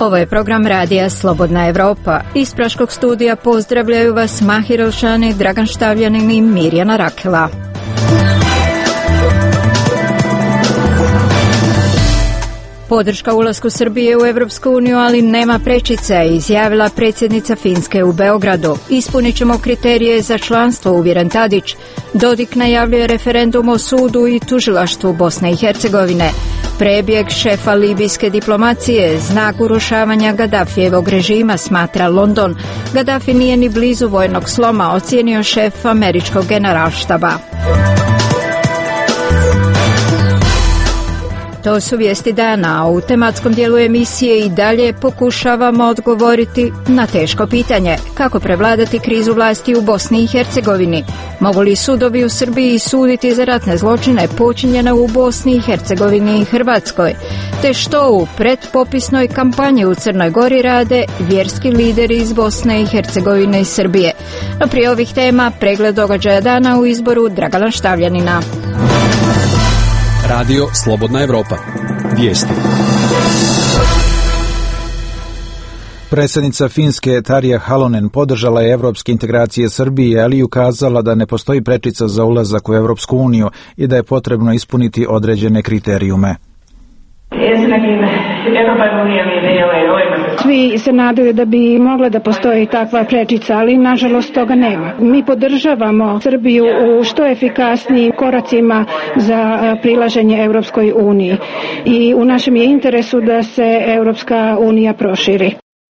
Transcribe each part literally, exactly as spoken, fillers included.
Ovo je program radija Slobodna Evropa. Iz Praškog studija pozdravljaju vas Mahir Elšani, Dragan Štavljanin i Mirjana Rakela. Podrška ulasku Srbije u Evropsku uniju, ali nema prečica, izjavila predsjednica Finske u Beogradu. Ispunit ćemo kriterije za članstvo, uvjeren Tadić. Dodik najavljuje referendum o sudu i tužilaštvu Bosne i Hercegovine. Prebjeg šefa libijske diplomacije, znak urušavanja Gadafijevog režima, smatra London. Gadafi nije ni blizu vojnog sloma, ocijenio šef američkog generalštaba. To su vijesti dana, a u tematskom dijelu emisije i dalje pokušavamo odgovoriti na teško pitanje: kako prevladati krizu vlasti u Bosni i Hercegovini? Mogu li sudovi u Srbiji suditi za ratne zločine počinjene u Bosni i Hercegovini i Hrvatskoj? Te što u predpopisnoj kampanji u Crnoj Gori rade vjerski lideri iz Bosne i Hercegovine i Srbije? No prije ovih tema pregled događaja dana u izboru Dragana Štavljanina. Radio Slobodna Evropa. Vijesti. Predsjednica Finske Tarja Halonen podržala je evropske integracije Srbije, ali ukazala da ne postoji prečica za ulazak u Evropsku uniju i da je potrebno ispuniti određene kriterijume. Svi se nadaju da bi mogla da postoji takva prečica, ali nažalost toga nema. Mi podržavamo Srbiju u što efikasnijim koracima za prilaženje Evropskoj uniji i u našem je interesu da se Evropska unija proširi.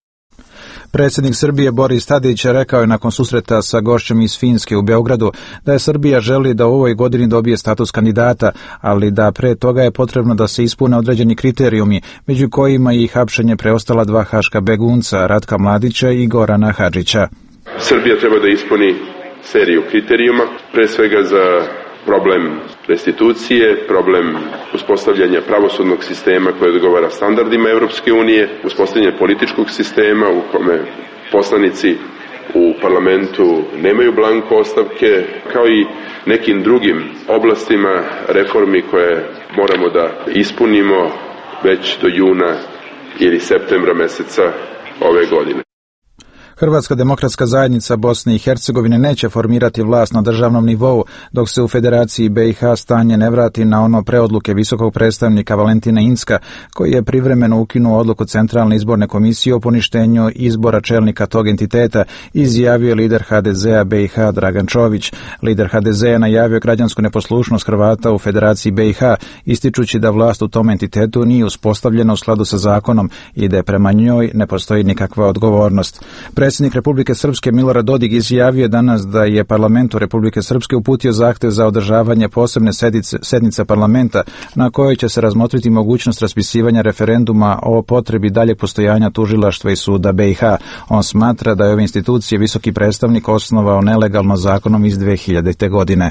Predsjednik Srbije Boris Tadić rekao je nakon susreta sa gošćom iz Finske u Beogradu da je Srbija želi da u ovoj godini dobije status kandidata, ali da pre toga je potrebno da se ispune određeni kriterijumi, među kojima i hapšenje preostala dva haška begunca, Ratka Mladića i Gorana Hadžića. Srbija treba da ispuni seriju kriterijuma, pre svega za problem restitucije, problem uspostavljanja pravosudnog sistema koje odgovara standardima Evropske unije, uspostavljanje političkog sistema u kome poslanici u parlamentu nemaju blanko ostavke, kao i nekim drugim oblastima reformi koje moramo da ispunimo već do juna ili septembra meseca ove godine. Hrvatska demokratska zajednica Bosne i Hercegovine neće formirati vlast na državnom nivou dok se u Federaciji B i H stanje ne vrati na ono preodluke visokog predstavnika Valentina Incka, koji je privremeno ukinuo odluku Centralne izborne komisije o poništenju izbora čelnika tog entiteta, izjavio lider H D Z-a B i H Dragan Čović. Lider H D Z-a najavio građansku neposlušnost Hrvata u Federaciji B i H, ističući da vlast u tom entitetu nije uspostavljena u skladu sa zakonom i da prema njoj ne postoji nikakva odgovornost. Predsjednik Republike Srpske Milorad Dodik izjavio danas da je parlamentu Republike Srpske uputio zahtev za održavanje posebne sednice, sednice parlamenta na kojoj će se razmotriti mogućnost raspisivanja referenduma o potrebi daljeg postojanja tužilaštva i suda B i H. On smatra da je ove institucije visoki predstavnik osnovao nelegalno zakonom iz dve hiljadite. godine.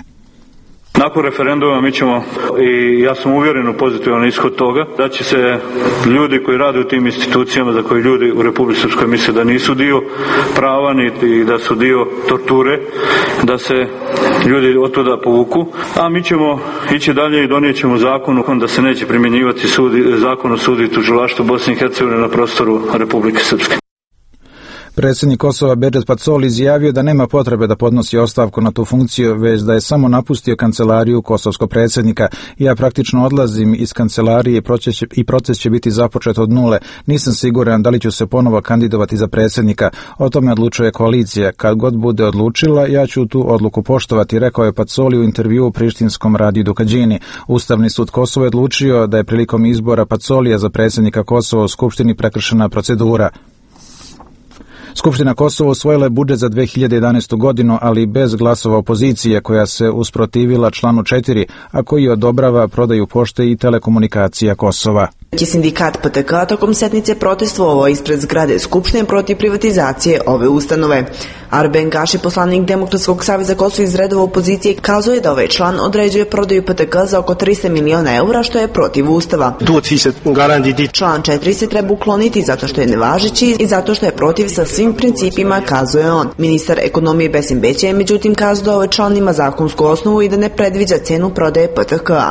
Nakon referenduma mi ćemo, i ja sam uvjeren u pozitivan ishod toga, da će se ljudi koji rade u tim institucijama, za koje ljudi u Republici Srpskoj misle da nisu dio prava niti da su dio torture, da se ljudi od tuda povuku, a mi ćemo ići dalje i donijet ćemo zakon da se neće primjenjivati sudi, zakon o sudu i tužilaštvu Bosne i Hercegovine na prostoru Republike Srpske. Predsjednik Kosova Bedžet Pacoli izjavio da nema potrebe da podnosi ostavku na tu funkciju, već da je samo napustio kancelariju kosovskog predsjednika. Ja praktično odlazim iz kancelarije i proces će biti započet od nule. Nisam siguran da li ću se ponovo kandidovati za predsjednika. O tome odlučuje koalicija. Kad god bude odlučila, ja ću tu odluku poštovati, rekao je Pacoli u intervjuu u prištinskom radiju Dukađini. Ustavni sud Kosova je odlučio da je prilikom izbora Pacolija za predsjednika Kosova u Skupštini prekršena procedura. Skupština Kosova usvojila je budžet za dve hiljade jedanaestu. godinu, ali bez glasova opozicije koja se usprotivila članu četiri, a koji odobrava prodaju pošte i telekomunikacija Kosova. Sindikat P T K tokom sednice protestvovao ispred zgrade Skupštine protiv privatizacije ove ustanove. Arben Gaši, poslanik Demokratskog saveza Kosova iz redova opozicije, kazuje da ovaj član određuje prodaju P T K za oko trista miliona eura, što je protiv Ustava. Član četiri se treba ukloniti zato što je nevažeći i zato što je protiv sa svim principima, kazuje on. Ministar ekonomije Besim Beća je međutim kazao da ovaj član ima zakonsku osnovu i da ne predviđa cenu prodaje P T K-a.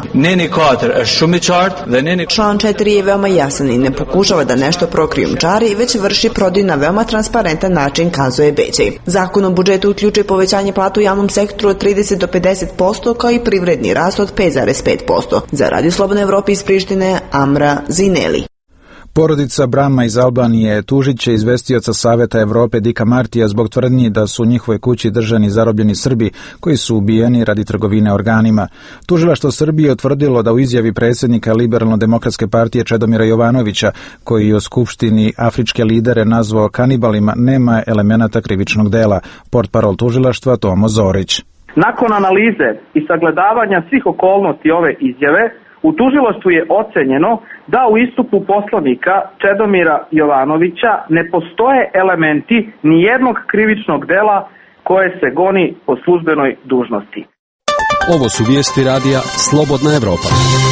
Član četiri je veoma jasan i ne pokušava da nešto prokrijumčari, već vrši prodaju na veoma transparentan način, kazuje Bećej. Zakon o budžetu uključuje povećanje plata u javnom sektoru od trideset do pedeset posto kao i privredni rast od pet zarez pet posto. Za Radio Slobodne Evrope iz Prištine, Amra Zineli. Porodica Brama iz Albanije tužit će izvestioca Saveta Evrope Dika Martija zbog tvrdnji da su u njihovoj kući držani zarobljeni Srbi koji su ubijeni radi trgovine organima. Tužilaštvo Srbije utvrdilo da u izjavi predsjednika Liberalno-demokratske partije Čedomira Jovanovića, koji je u skupštini afričke lidere nazvao kanibalima, nema elemenata krivičnog dela. Portparol tužilaštva Tomo Zorić. Nakon analize i sagledavanja svih okolnosti ove izjave, u tužilaštvu je ocenjeno da u istupu poslanika Čedomira Jovanovića ne postoje elementi nijednog krivičnog dela koje se goni po službenoj dužnosti. Ovo su vijesti radija Slobodna Evropa.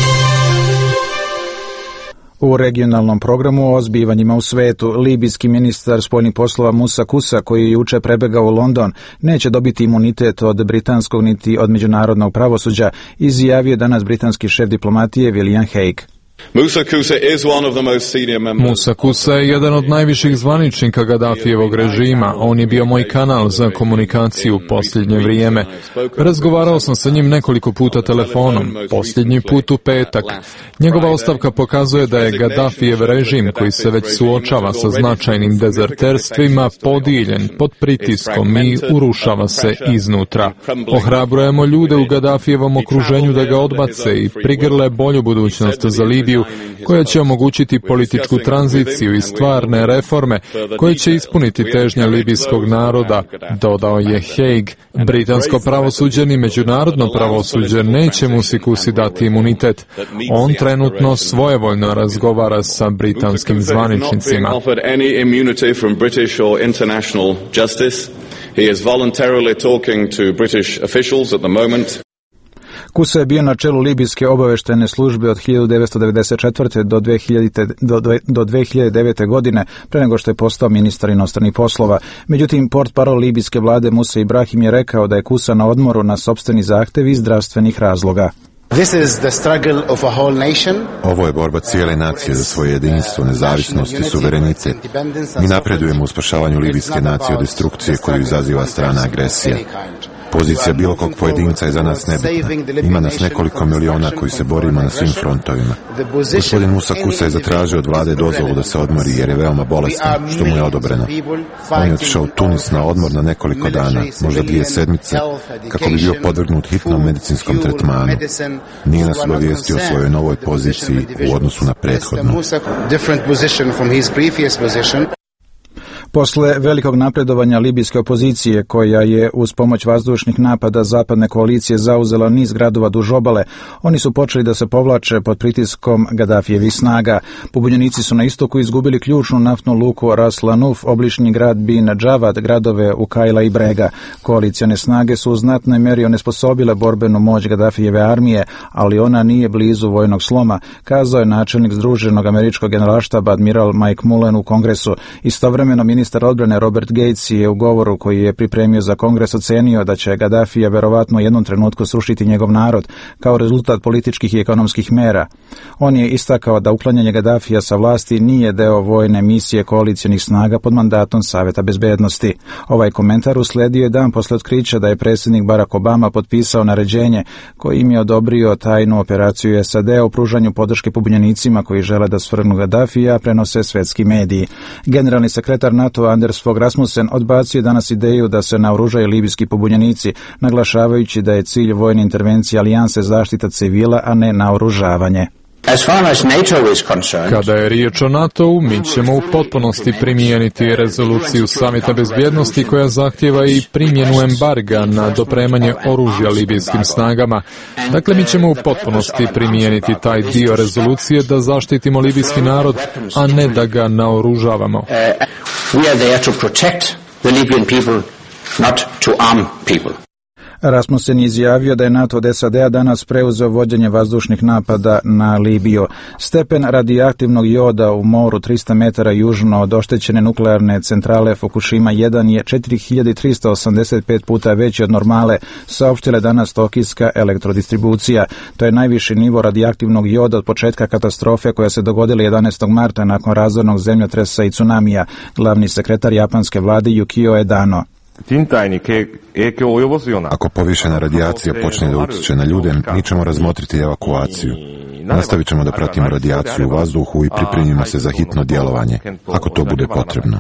U regionalnom programu o zbivanjima u svetu, libijski ministar spoljnih poslova Musa Kusa, koji je juče prebegao u London, neće dobiti imunitet od britanskog niti od međunarodnog pravosuđa, izjavio danas britanski šef diplomatije William Hague. Musa Kusa je jedan od najviših zvaničnika Gadafijevog režima. On je bio moj kanal za komunikaciju u posljednje vrijeme. Razgovarao sam sa njim nekoliko puta telefonom, posljednji put u petak. Njegova ostavka pokazuje da je Gadafijev režim, koji se već suočava sa značajnim dezerterstvima, podijeljen pod pritiskom i urušava se iznutra. Ohrabrujemo ljude u Gadafijevom okruženju da ga odbace i prigrle bolju budućnost za Libiju, koja će omogućiti političku tranziciju i stvarne reforme koje će ispuniti težnje libijskog naroda, dodao je Hague. Britansko pravosuđe ni međunarodno pravosuđe neće Musi Kusi dati imunitet. On trenutno svojevoljno razgovara sa britanskim zvaničnicima. He is voluntarily talking to British officials at the moment. Kusa je bio na čelu libijske obavještajne službe od hiljadu devetsto devedeset četvrte do dve hiljade devete. godine, pre nego što je postao ministar inostranih poslova. Međutim, portparol libijske vlade Musa Ibrahim je rekao da je Kusa na odmoru na sopstveni zahtev iz zdravstvenih razloga. This is the struggle of a whole nation. Ovo je borba cijele nacije za svoje jedinstvo, nezavisnost i suverenitet. Mi napredujemo u spašavanju libijske nacije od destrukcije koju izaziva strana agresija. Pozicija bilo kog pojedinca je za nas nebitna. Ima nas nekoliko miliona koji se borimo na svim frontovima. Gospodin Musa Kusa je zatražio od vlade dozvolu da se odmori jer je veoma bolestan, što mu je odobreno. On je otišao u Tunis na odmor na nekoliko dana, možda dvije sedmice, kako bi bio podvrgnut hitnom medicinskom tretmanu. Nije nas obavijestio o svojoj novoj poziciji u odnosu na prethodnu. Posle velikog napredovanja libijske opozicije, koja je uz pomoć vazdušnih napada zapadne koalicije zauzela niz gradova duž obale, oni su počeli da se povlače pod pritiskom Gadafijevih snaga. Pobunjenici su na istoku izgubili ključnu naftnu luku Ras Lanuf, obližnji grad Bin Džavad, gradove Ukajla i Brega. Koalicione snage su u znatnoj meri onesposobile borbenu moć Gadafijeve armije, ali ona nije blizu vojnog sloma, kazao je načelnik Združenog američkog generalštaba admiral Mike Mullen u Kongresu. Istovremeno ministar odbrane Robert Gates je u govoru koji je pripremio za Kongres ocenio da će Gadafija verovatno u jednom trenutku srušiti njegov narod kao rezultat političkih i ekonomskih mera. On je istakao da uklanjanje Gadafija sa vlasti nije deo vojne misije koalicionih snaga pod mandatom Saveta bezbednosti. Ovaj komentar usledio je dan posle otkrića da je predsjednik Barack Obama potpisao naređenje kojim je odobrio tajnu operaciju S A D o pružanju podrške pobunjenicima koji žele da svrgnu Gadafija, prenose svetski mediji. Generalni sekretar NATO Anders Fogh Rasmussen odbacio danas ideju da se naoružaju libijski pobunjenici, naglašavajući da je cilj vojne intervencije alijanse zaštita civila, a ne naoružavanje. Kada je riječ o NATO-u, mi ćemo u potpunosti primijeniti rezoluciju Savjeta bezbjednosti koja zahtjeva i primjenu embarga na dopremanje oružja libijskim snagama. Dakle, mi ćemo u potpunosti primijeniti taj dio rezolucije da zaštitimo libijski narod, a ne da ga naoružavamo. not to arm people. Rasmussen je izjavio da je NATO od S A D-a danas preuzeo vođenje vazdušnih napada na Libiju. Stepen radioaktivnog joda u moru trista metara južno od oštećene nuklearne centrale Fukushima jedan je četiri hiljade trista osamdeset pet puta veći od normale, saopštila danas tokijska elektrodistribucija. To je najviši nivo radioaktivnog joda od početka katastrofe koja se dogodila jedanaestog marta nakon razornog zemljotresa i tsunamija, glavni sekretar japanske vlade Yukio Edano. Ako povišena radijacija počne da utječe na ljude, mi ćemo razmotriti evakuaciju. Nastavit ćemo da pratimo radijaciju u vazduhu i pripremimo se za hitno djelovanje, ako to bude potrebno.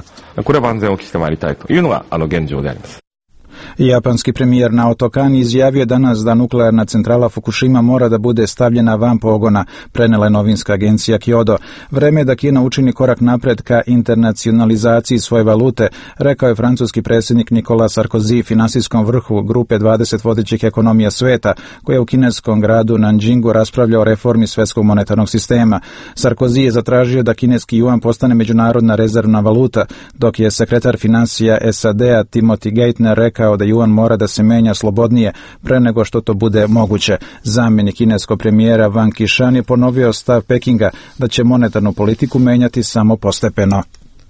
Japanski premijer Naoto Kan izjavio danas da nuklearna centrala Fukushima mora da bude stavljena van pogona, prenela je novinska agencija Kyodo. Vreme je da Kina učini korak napred ka internacionalizaciji svoje valute, rekao je francuski predsjednik Nicolas Sarkozy finansijskom vrhu grupe dvadeset vodećih ekonomija sveta, koja u kineskom gradu Nanjingu raspravlja o reformi svjetskog monetarnog sistema. Sarkozy je zatražio da kineski juan postane međunarodna rezervna valuta, dok je sekretar financija S A D-a Timothy Geithner rekao da juan mora da se menja slobodnije pre nego što to bude moguće. Zamjenik kineskog premijera Wang Qishan je ponovio stav Pekinga da će monetarnu politiku menjati samo postepeno.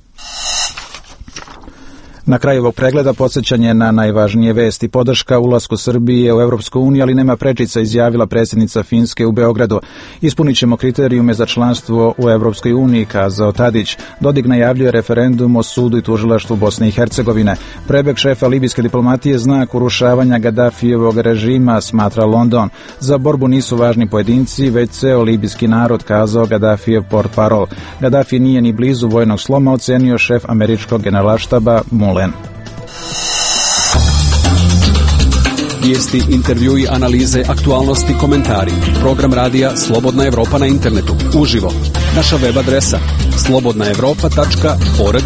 Na kraju ovog pregleda podsjećanje na najvažnije vesti. Podrška ulasku Srbije u Europsku uniju, ali nema prečica, izjavila predsjednica Finske u Beogradu. Ispunit ćemo kriterijume za članstvo u Europskoj uniji, kazao Tadić. Dodik najavljuje referendum o sudu i tužilaštvu Bosne i Hercegovine. Prebeg šefa libijske diplomatije znak urušavanja Gadafijevog režima, smatra London. Za borbu nisu važni pojedinci, već ceo libijski narod, kazao Gadafijev portparol. Gadafi nije ni blizu vojnog sloma, ocenio šef američkog generalštaba Mullen. Vijesti, intervjui, analize, aktualnosti, komentari. Program radija Slobodna Evropa na internetu. Uživo. Naša web adresa slobodna evropa tačka org.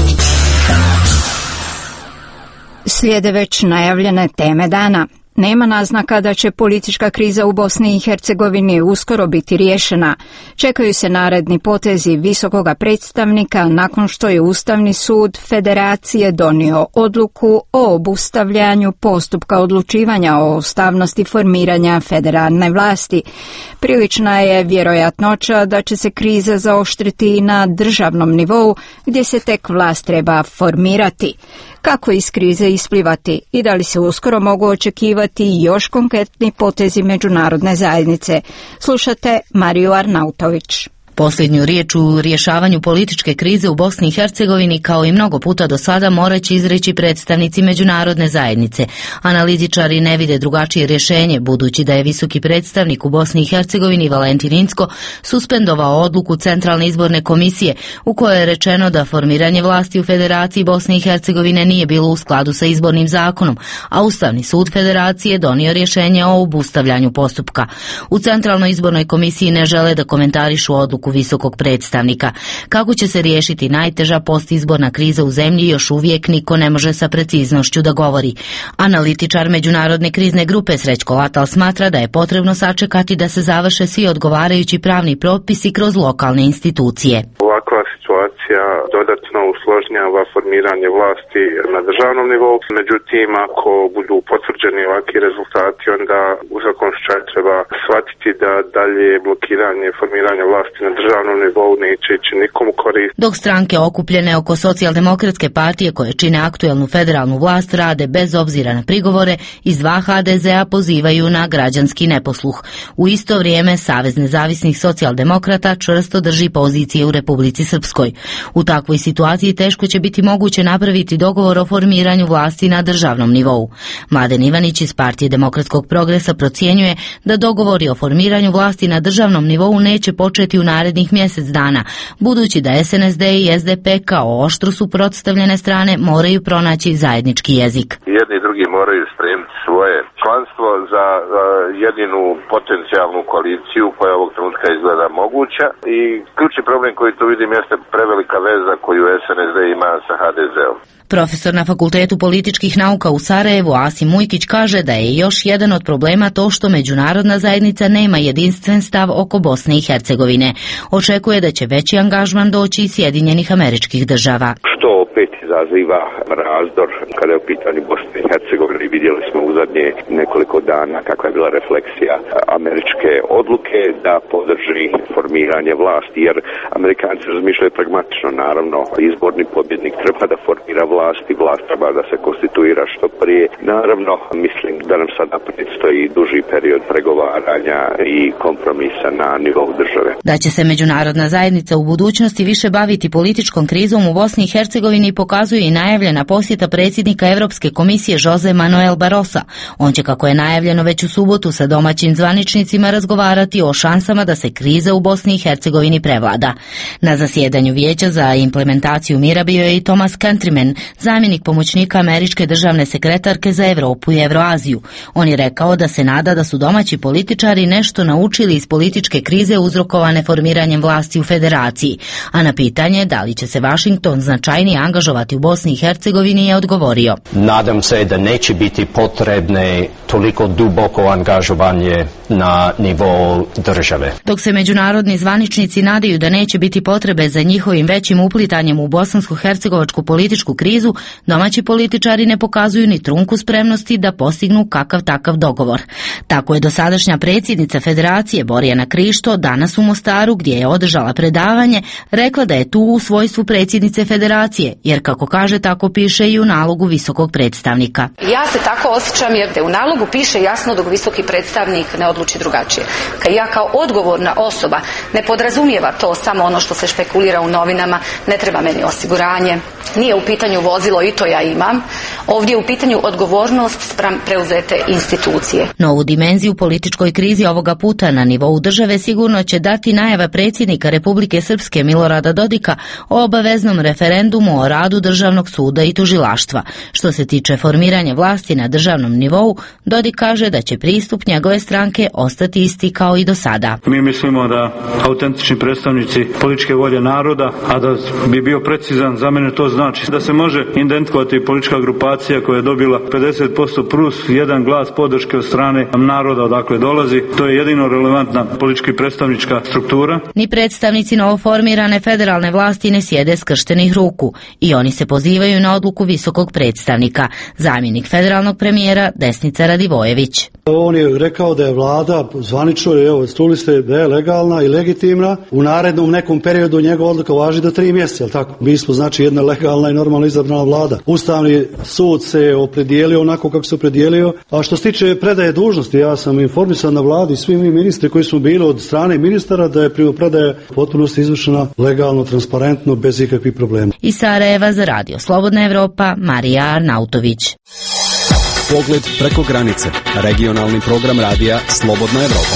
Slijede već najavljene teme dana. Nema naznaka da će politička kriza u Bosni i Hercegovini uskoro biti riješena. Čekaju se naredni potezi visokoga predstavnika nakon što je Ustavni sud Federacije donio odluku o obustavljanju postupka odlučivanja o ustavnosti formiranja federalne vlasti. Prilična je vjerojatnoća da će se kriza zaoštriti na državnom nivou gdje se tek vlast treba formirati. Kako iz krize isplivati i da li se uskoro mogu očekivati još konkretni potezi međunarodne zajednice? Slušate Mariju Arnautović. Posljednju riječ u rješavanju političke krize u Bosni i Hercegovini, kao i mnogo puta do sada, morat će izreći predstavnici međunarodne zajednice. Analitičari ne vide drugačije rješenje, budući da je visoki predstavnik u Bosni i Hercegovini Valentin Incko suspendovao odluku Centralne izborne komisije u kojoj je rečeno da formiranje vlasti u Federaciji Bosne i Hercegovine nije bilo u skladu sa izbornim zakonom, a Ustavni sud Federacije donio rješenje o obustavljanju postupka. U Centralnoj izbornoj komisiji ne žele da komentarišu odluku visokog predstavnika. Kako će se riješiti najteža postizborna kriza u zemlji, još uvijek niko ne može sa preciznošću da govori. Analitičar međunarodne krizne grupe Srećko Latal smatra da je potrebno sačekati da se završe svi odgovarajući pravni propisi kroz lokalne institucije. Ovakva situacija dodatno usložnjava formiranje vlasti na državnom nivou. Međutim, ako budu potvrđeni ovakvi rezultati, onda u svakom slučaju treba shvatiti da dalje blokiranje formiranja vlasti na državnom nivou neće ići nikomu korist. Dok stranke okupljene oko socijaldemokratske partije koje čine aktuelnu federalnu vlast rade bez obzira na prigovore, iz dva H D Z-a pozivaju na građanski neposluh. U isto vrijeme Savez nezavisnih socijaldemokrata čvrsto drži pozicije u Republici Srpskoj. U takvoj situaciji teško će biti moguće napraviti dogovor o formiranju vlasti na državnom nivou. Mladen Ivanić iz Partije demokratskog progresa procjenjuje da dogovori o formiranju vlasti na državnom nivou neće početi u narednih mjesec dana, budući da S N S D i S D P kao oštro suprotstavljene strane moraju pronaći zajednički jezik. Jedni i drugi moraju spremiti svoje članstvo za jedinu potencijalnu koaliciju koja ovog trenutka izgleda moguća i ključni problem koji tu vidim jeste prevelika veza koju S N S D ima sa H D Z-om. Profesor na Fakultetu političkih nauka u Sarajevu Asim Mujkić kaže da je još jedan od problema to što međunarodna zajednica nema jedinstven stav oko Bosne i Hercegovine. Očekuje da će veći angažman doći iz Sjedinjenih Američkih Država. Što opet izaziva razdor kada je u pitanju Bosne i Hercegovine. Vidjeli smo u zadnje nekoliko dana kakva je bila refleksija američke odluke da podrži formiranje vlasti, jer Amerikanci razmišljaju pragmatično. Naravno, izborni pobjednik treba da formira vlast i vlast treba da se konstituira što prije. Naravno, mislim da nam sada predstoji duži period pregovaranja i kompromisa na nivou države. Da će se međunarodna zajednica u budućnosti više baviti političkom krizom u Bosni i Hercegovini pokazuje i najavljena posjeta predsjednika Europske komisije Jose Manuel Barrosa. On će, kako je najavljeno već u subotu, sa domaćim zvaničnicima razgovarati o šansama da se kriza u Bosni i Hercegovini prevlada. Na zasjedanju Vijeća za implementaciju mira bio je i Thomas Countryman, zamjenik pomoćnika američke državne sekretarke za Europu i Evroaziju. On je rekao da se nada da su domaći političari nešto naučili iz političke krize uzrokovane formiranjem vlasti u federaciji, a na pitanje da li će se Washington značajnije angažovati u Bosni i Hercegovini je odgovorio: Nadam se da neće biti potrebne toliko duboko angažovanje na nivou države. Dok se međunarodni zvaničnici nadaju da neće biti potrebe za njihovim većim uplitanjem u bosansko-hercegovačku političku krizu, domaći političari ne pokazuju ni trunku spremnosti da postignu kakav takav dogovor. Tako je dosadašnja predsjednica federacije Borjana Krišto danas u Mostaru, gdje je održala predavanje, rekla da je tu u svojstvu predsjednice federacije, jer kako kaže tako piše i u nalogu visokog predstavnika. Ja se tako osjećam jer da u nalogu piše jasno dok visoki predstavnik ne odluči drugačije. Kad ja kao odgovorna osoba ne podrazumijeva to samo ono što se špekulira u novinama, ne treba meni osiguranje, nije u pitanju vozilo i to ja imam, ovdje je u pitanju odgovornost spram preuzete institucije. Novu dimenziju političkoj krizi ovoga puta na nivou države sigurno će dati najava predsjednika Republike Srpske Milorada Dodika o obaveznom referendumu o radu Državnog suda i tužilaštva. Što se tiče formiranja vlasti na državnom nivou, Dodik kaže da će pristup njegove stranke ostati isti kao i do sada. Mi mislimo da autentični predstavnici političke volje naroda, a da bi bio precizan, za mene to znači da se može identifikovati politička grupacija koja je dobila pedeset posto plus jedan glas podrške od strane naroda odakle dolazi. To je jedino relevantna politički predstavnička struktura. Ni predstavnici novoformirane federalne vlasti ne sjede skrštenih ruku i oni se pozivaju na odluku visokog predstavnika, zamjenik federalnog premijera Desnica Radivojević. On je rekao da je vlada zvanično, evo, čuli ste da je legalna i legitimna. U narednom nekom periodu njegova odluka važi do tri mjeseca, jel tako? Mi smo znači jedna legalna i normalno izabrana vlada. Ustavni sud se opredijelio onako kako se opredijelio. A što se tiče predaje dužnosti, ja sam informisan na vladi, svi mi ministri koji su bili od strane ministara, da je primopredaja potpunosti izvršena legalno, transparentno, bez ikakvih problema. Iz Sarajeva za Radio Slobodna Evropa, Marija Arnautović. Pogled preko granice. Regionalni program radija Slobodna Evropa.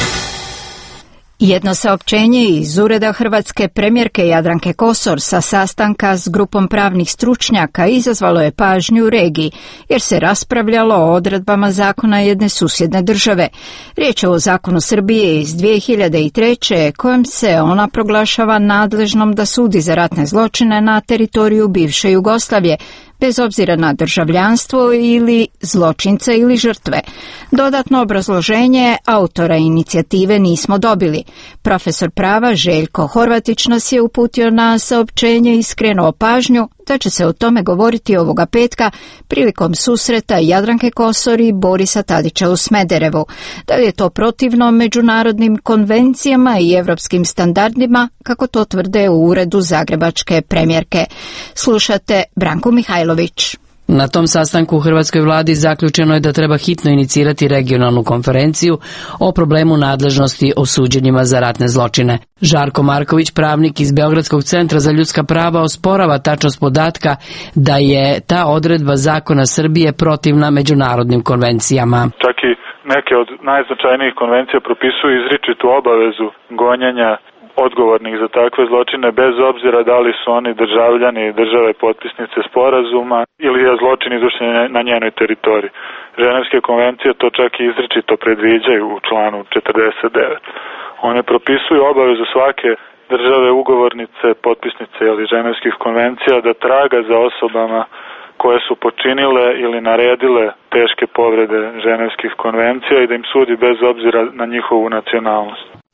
Jedno saopćenje iz ureda hrvatske premijerke Jadranke Kosor sa sastanka s grupom pravnih stručnjaka izazvalo je pažnju u regiji, jer se raspravljalo o odredbama zakona jedne susjedne države. Riječ je o zakonu Srbije iz dvije hiljade treće. kojom se ona proglašava nadležnom da sudi za ratne zločine na teritoriju bivše Jugoslavije, bez obzira na državljanstvo ili zločinca ili žrtve. Dodatno obrazloženje autora inicijative nismo dobili. Profesor prava Željko Horvatić nas je uputio na saopćenje i skrenuo pažnju da će se o tome govoriti ovoga petka prilikom susreta Jadranke Kosor i Borisa Tadića u Smederevu. Da li je to protivno međunarodnim konvencijama i evropskim standardima, kako to tvrde u uredu zagrebačke premijerke. Slušate Branku Mihajlović. Na tom sastanku u hrvatskoj vladi zaključeno je da treba hitno inicirati regionalnu konferenciju o problemu nadležnosti o suđenjima za ratne zločine. Žarko Marković, pravnik iz Beogradskog centra za ljudska prava, osporava tačnost podatka da je ta odredba zakona Srbije protivna međunarodnim konvencijama. Čak i neke od najznačajnijih konvencija propisuju izričitu obavezu gonjenja odgovornih za takve zločine, bez obzira da li su oni državljani države potpisnice sporazuma ili je zločin izvršen na njenoj teritoriji. Ženevske konvencije to čak i izričito predviđaju u članu četrdeset devet. One propisuju obavezu svake države ugovornice, potpisnice ili ženevskih konvencija da traga za osobama koje su počinile ili naredile teške povrede ženevskih konvencija i da im sudi bez obzira na njihovu nacionalnost.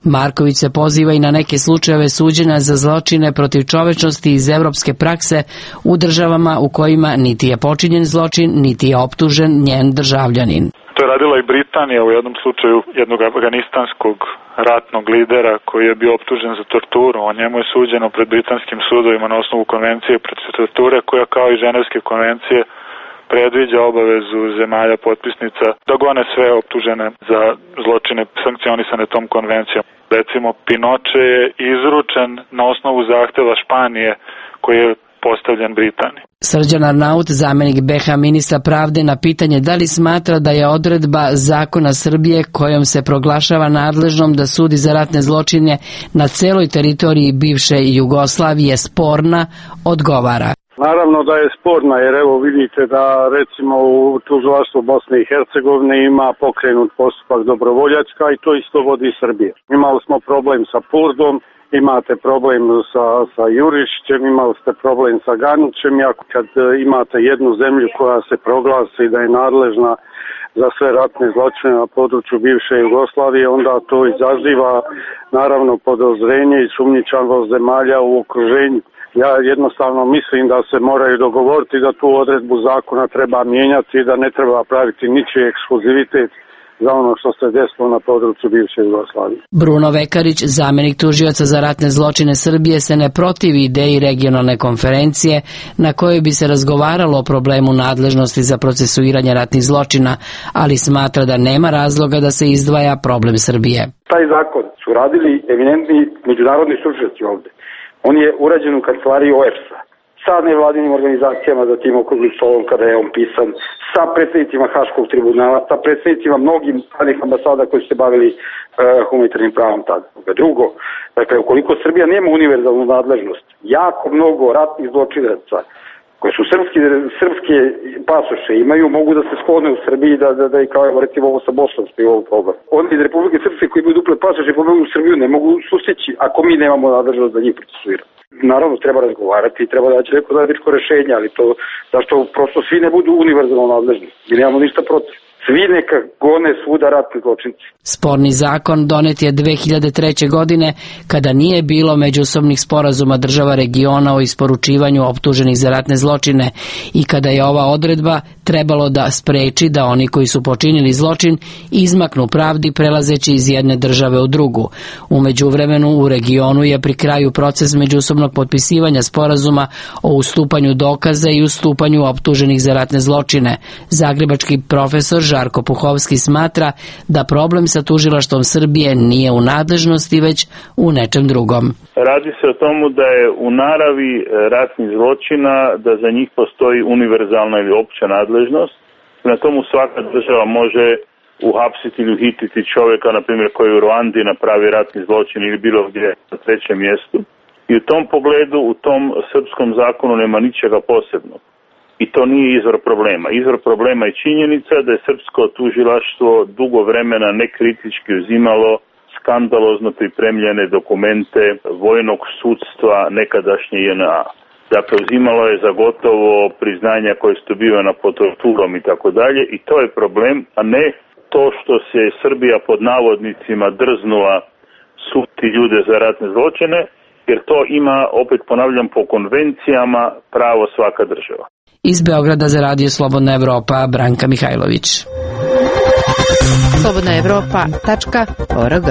Marković se poziva i na neke slučajeve suđenja za zločine protiv čovečnosti iz evropske prakse u državama u kojima niti je počinjen zločin, niti je optužen njen državljanin. To je radila i Britanija u jednom slučaju jednog afganistanskog ratnog lidera koji je bio optužen za torturu. O njemu je suđeno pred britanskim sudovima na osnovu konvencije protiv torture, koja kao i ženevske konvencije predviđa obavezu zemalja potpisnica da gone sve optužene za zločine sankcionisane tom konvencijom. Recimo, Pinoče je izručen na osnovu zahteva Španije koji je postavljen Britaniji. Srđan Arnaut, zamenik B iH ministra pravde, na pitanje da li smatra da je odredba zakona Srbije kojom se proglašava nadležnom da sudi za ratne zločine na celoj teritoriji bivše Jugoslavije sporna, odgovara. Naravno da je sporna, jer evo vidite da recimo u tužilaštvu Bosne i Hercegovine ima pokrenut postupak dobrovoljačka i to isto vodi Srbije. Imali smo problem sa Purdom, imate problem sa, sa Jurišićem, imali ste problem sa Ganućem, i ako kad imate jednu zemlju koja se proglasi da je nadležna za sve ratne zločine na području bivše Jugoslavije, onda to izaziva naravno podozrenje i sumnjičavost zemalja u okruženju. Ja jednostavno mislim da se moraju dogovoriti da tu odredbu zakona treba mijenjati i da ne treba praviti ničiji ekskluzivitet za ono što se desilo na području bivše Jugoslavije. Bruno Vekarić, zamenik tužioca za ratne zločine Srbije, se ne protivi ideji regionalne konferencije na kojoj bi se razgovaralo o problemu nadležnosti za procesuiranje ratnih zločina, ali smatra da nema razloga da se izdvaja problem Srbije. Taj zakon su radili eminentni međunarodni stručnjaci ovde. On je urađen u kancelariji O E B S-a, sa nevladinim organizacijama za tim okruglim stolom kada je on pisan, sa predstavnicima Haškog tribunala, sa predstavnicima mnogim stranih ambasada koji su se bavili uh, humanitarnim pravom tada. Drugo, dakle, ukoliko Srbija nema univerzalnu nadležnost, jako mnogo ratnih zločinaca koje su srpski, srpske pasoše imaju, mogu da se sklone u Srbiji da, da, da i kao je recimo ovo sa Bosnom stoji ovo problem. Oni iz Republike Srpske koji imaju duple pasoše pobegnu u Srbiju ne mogu sustići ako mi nemamo nadležnost da njih procesuiramo. Naravno, treba razgovarati i treba daći neko zajedničko rešenje, ali to zašto prosto svi ne budu univerzalno nadležni. Mi nemamo ništa protiv. Svi neka gone svuda ratni zločinci. Sporni zakon donet je dve hiljade treće. godine kada nije bilo međusobnih sporazuma država regiona o isporučivanju optuženih za ratne zločine i kada je ova odredba trebalo da spreči da oni koji su počinili zločin izmaknu pravdi prelazeći iz jedne države u drugu. U međuvremenu u regionu je pri kraju proces međusobnog potpisivanja sporazuma o ustupanju dokaza i ustupanju optuženih za ratne zločine. Zagrebački profesor Žarko Puhovski smatra da problem sa tužilaštvom Srbije nije u nadležnosti, već u nečem drugom. Radi se o tomu da je u naravi ratnih zločina da za njih postoji univerzalna ili opća nadležnost. Na tomu svaka država može uhapsiti ili uhititi čovjeka, na primjer, koji u Ruandi napravi ratni zločin ili bilo gdje na trećem mjestu. I u tom pogledu, u tom srpskom zakonu nema ničega posebnog. I to nije izvor problema. Izvor problema je činjenica da je srpsko tužilaštvo dugo vremena nekritički uzimalo skandalozno pripremljene dokumente vojnog sudstva nekadašnje J N A. Dakle, uzimalo je za gotovo priznanja koje su dobivana pod torturom i tako dalje, i to je problem, a ne to što se Srbija pod navodnicima drznula suditi ljude za ratne zločine, jer to ima, opet ponavljam, po konvencijama pravo svaka država. Iz Beograda za radio Slobodna Evropa, Branka Mihajlović. slobodna evropa tačka org.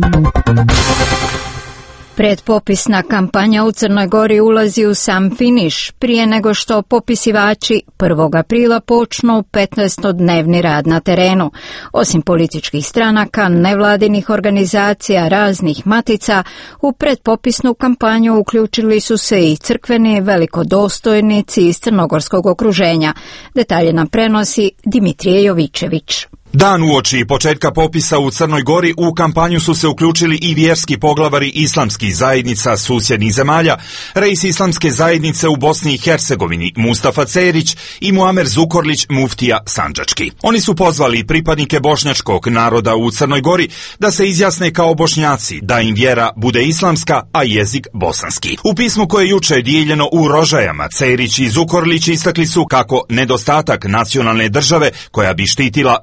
Predpopisna kampanja u Crnoj Gori ulazi u sam finiš prije nego što popisivači prvog aprila počnu petnaestodnevni rad na terenu. Osim političkih stranaka, nevladinih organizacija, raznih matica, u predpopisnu kampanju uključili su se i crkveni velikodostojnici iz crnogorskog okruženja. Detalje nam prenosi Dimitrije Jovičević. Dan uoči početka popisa u Crnoj Gori u kampanju su se uključili i vjerski poglavari islamskih zajednica susjednih zemalja, reis islamske zajednice u Bosni i Hercegovini Mustafa Cerić i Muamer Zukorlić muftija Sandžački. Oni su pozvali pripadnike bošnjačkog naroda u Crnoj Gori da se izjasne kao Bošnjaci, da im vjera bude islamska, a jezik bosanski. U pismu koje je juče dijeljeno u Rožajama, Cerić i Zukorlić istakli su kako nedostatak nacionalne države koja bi štitila čitav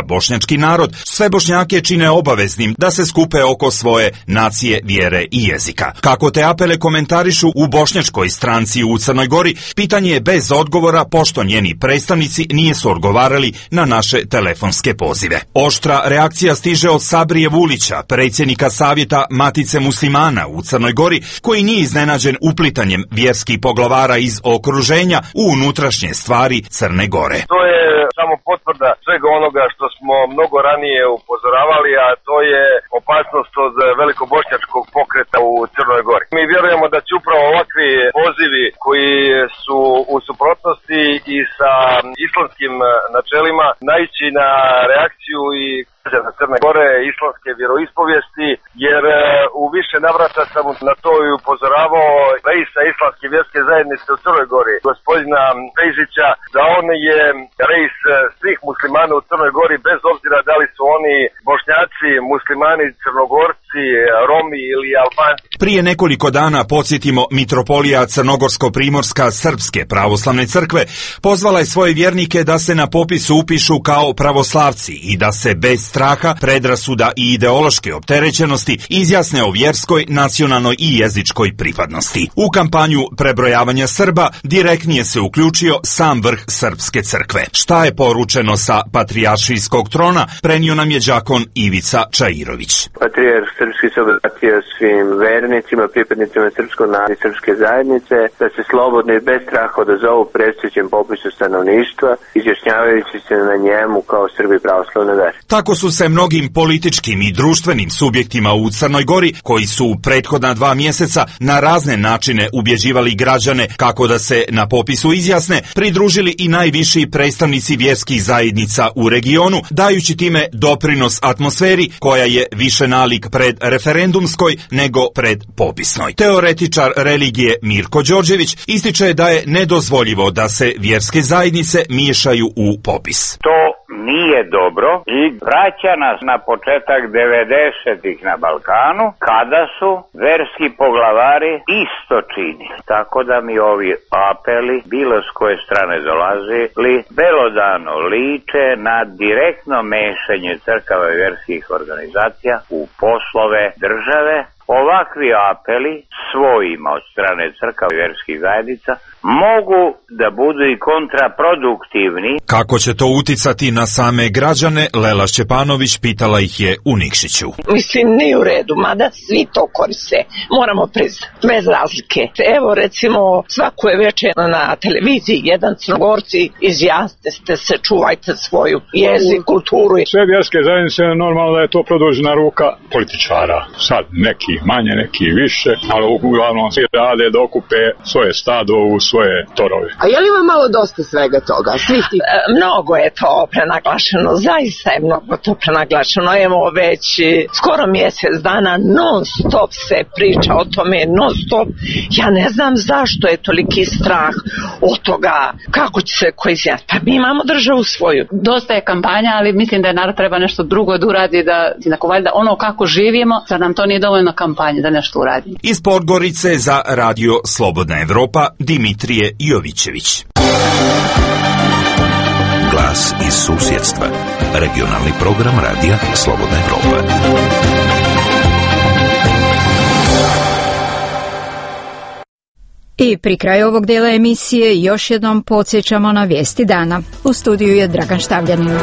bošnjački narod, sve Bošnjake čine obaveznim da se skupe oko svoje nacije, vjere i jezika. Kako te apele komentarišu u bošnjačkoj stranci u Crnoj Gori, pitanje je bez odgovora pošto njeni predstavnici nisu odgovarali na naše telefonske pozive. Oštra reakcija stiže od Sabrije Vulića, predsjednika Savjeta Matice muslimana u Crnoj Gori, koji nije iznenađen uplitanjem vjerskih poglavara iz okruženja u unutrašnje stvari Crne Gore. To je samo potvrda svega onoga što smo mnogo ranije upozoravali, a to je opasnost od velikobošnjačkog pokreta u Crnoj Gori. Mi vjerujemo da će upravo ovakvi pozivi koji su u suprotnosti i sa islamskim načelima naići na reakciju i na Crne Gore, islamske vjeroispovijesti, jer u više navrata sam na to i upozoravao reisa islamske vjerske zajednice u Crnoj Gori, gospodina Pejžića, da on je reis svih muslimana u Crnoj Gori, bez obzira da li su oni Bošnjaci, muslimani, Crnogorci, Romi ili Albanci. Prije nekoliko dana, podsjetimo, mitropolija Crnogorsko-Primorska Srpske pravoslavne crkve pozvala je svoje vjernike da se na popisu upišu kao pravoslavci i da se bez straha, predrasuda i ideološke opterećenosti izjasne o vjerskoj, nacionalnoj i jezičkoj pripadnosti. U kampanju prebrojavanja Srba direktnije se uključio sam vrh Srpske crkve. Šta je poručeno sa patrijaršijskog trona, prenio nam je đakon Ivica Čairović. Patrijarh Srpski se obratio svim vernicima, pripadnicima srpskog naroda i srpske zajednice, da se slobodno i bez straha odazovu predstojećem popisu stanovništva, izjašnjavajući se na njemu kao Srbi pravoslavne vere. Tako su se mnogim političkim i društvenim subjektima u Crnoj Gori, koji su u prethodna dva mjeseca na razne načine ubjeđivali građane kako da se na popisu izjasne, pridružili i najviši predstavnici vjerskih zajednica u regionu, dajući time doprinos atmosferi koja je više nalik pred referendumskoj nego pred popisnoj. Teoretičar religije Mirko Đorđević ističe da je nedozvoljivo da se vjerske zajednice miješaju u popis. To nije dobro i vraća nas na početak devedesetih na Balkanu, kada su verski poglavari isto činili. Tako da mi ovi apeli, bilo s koje strane dolazili, belodano liče na direktno mešanje crkava i verskih organizacija u poslove države. Ovakvi apeli svojima od strane crkava i verskih zajednica mogu da budu i kontraproduktivni. Kako će to uticati na same građane, Lela Šćepanović pitala ih je u Nikšiću. Mislim, nije u redu, mada svi to koriste. Moramo priznati, bez razlike. Evo, recimo, svako je večer na televiziji jedan Crnogorci, izjasnite se, čuvajte svoju jezik, kulturu. Sve vjerske zajednice, normalno da je to produžena ruka političara. Sad neki manje, neki više, ali uglavnom svi rade da okupe svoje stado u svoje torove. A je li vam malo dosta svega toga? Svih tih... E, mnogo je to prenaglašeno, zaista je mnogo to prenaglašeno. Evo već skoro mjesec dana non stop se priča o tome, non stop. Ja ne znam zašto je toliki strah od toga, kako će se koji izjasniti. Pa mi imamo državu svoju. Dosta je kampanja, ali mislim da je narod treba nešto drugo da uradi, da, da valjda ono kako živimo, sad nam to nije dovoljno kampanje da nešto uradi. Iz Podgorice za Radio Slobodna Evropa, Dimitrije Jovićević. Glas iz susjedstva. Regionalni program Radija Slobodna Evropa. I pri kraju ovog dela emisije još jednom podsjećamo na vijesti dana. U studiju je Dragan Štavljanin.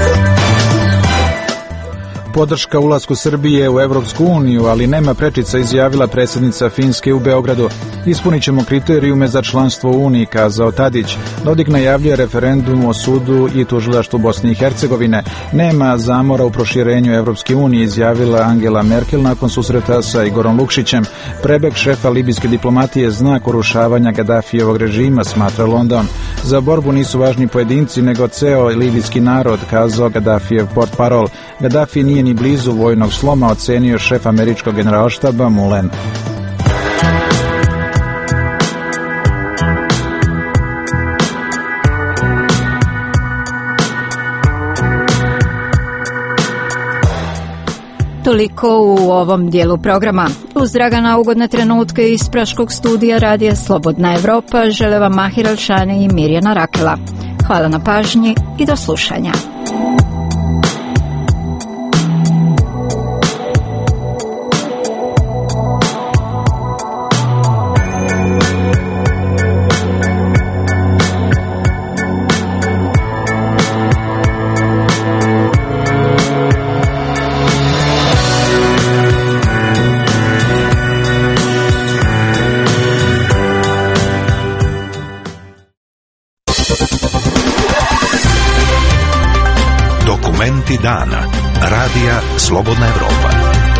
Podrška ulasku Srbije u Evropsku uniju, ali nema prečica, izjavila predsjednica Finske u Beogradu. Ispunit ćemo kriterijume za članstvo u Uniji, kazao Tadić. Dodik najavljuje referendum o sudu i tužilaštvu Bosne i Hercegovine. Nema zamora u proširenju Evropske unije, izjavila Angela Merkel nakon susreta sa Igorom Lukšićem. Prebeg šefa libijske diplomatije znak urušavanja Gadafijevog režima, smatra London. Za borbu nisu važni pojedinci, nego ceo libijski narod, kazao Gadafijev portparol. Gadafi nije ni blizu vojnog sloma, ocenio šef američkog generalštaba Mullen. Toliko u ovom dijelu programa. Uz Dragana ugodne trenutke iz Praškog studija Radija Slobodna Evropa žele vam Mahir Alšani i Mirjana Rakela. Hvala na pažnji i do slušanja. Dokumenti dana. Radija Slobodna Evropa.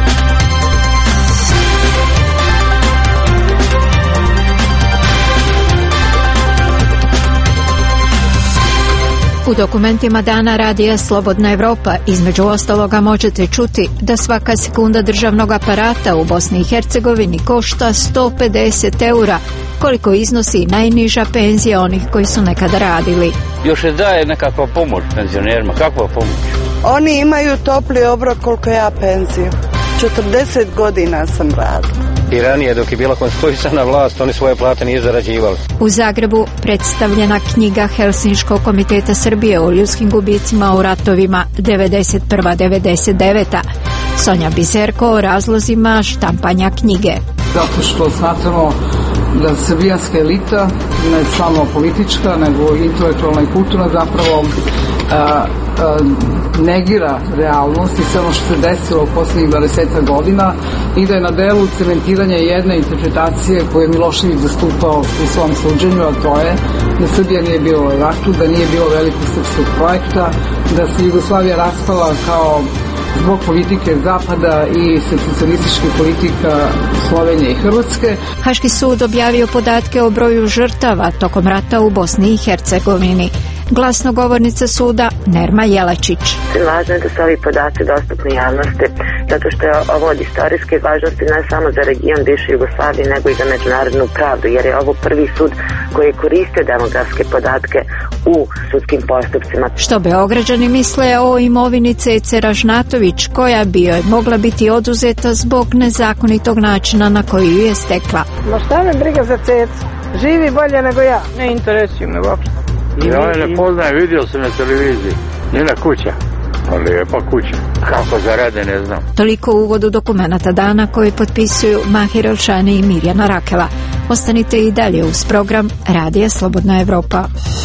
U dokumentima dana radija Slobodna Evropa između ostaloga možete čuti da svaka sekunda državnog aparata u Bosni i Hercegovini košta sto pedeset eura, koliko iznosi najniža penzija onih koji su nekada radili. Još se daje nekakva pomoć penzionerima. Kakva pomoć? Oni imaju topli obrok koliko ja penziju. četrdeset godina sam radila. I ranije dok je bila konstituisana vlast, oni svoje plate nije zarađivali. U Zagrebu predstavljena knjiga Helsinškog komiteta Srbije o ljudskim gubicima u ratovima devedeset prva do devedeset deveta. Sonja Bizerko o razlozima štampanja knjige. Zato što smatramo da srbijanska elita, ne samo politička, nego intelektualna i kulturna, zapravo a, a, negira realnost i sve ono što se desilo u posljednjih dvadeset godina i da je na delu cementiranje jedne interpretacije koju je Milošević zastupao u svom suđenju, a to je da Srbija nije bila u ratu, da nije bilo velikog srpskog projekta, da se Jugoslavija raspala kao zbog politike Zapada i secesionističkih politika Slovenije i Hrvatske. Haški sud objavio podatke o broju žrtava tokom rata u Bosni i Hercegovini. Glasnogovornica suda Nerma Jelačić. Važno je da su ovi podaci dostupni javnosti, zato što je ovo od istorijske važnosti ne samo za region bivše Jugoslavije, nego i za međunarodnu pravdu, jer je ovo prvi sud koji koriste demografske podatke u sudskim postupcima. Što Beograđani misle o imovini Cece Ražnatović, koja bi joj mogla biti oduzeta zbog nezakonitog načina na koji ju je stekla? Ma šta me briga za Cecu? Živi bolje nego ja. Ne interesuju me uopšte. Ja je ne poznajem, vidio sam na televiziji. Njena kuća. Pa lijepa kuća. Kako zarade, ne znam. Toliko u uvodu dokumenata dana koji potpisuju Mahir Elšani i Mirjana Rakela. Ostanite i dalje uz program Radija Slobodna Evropa.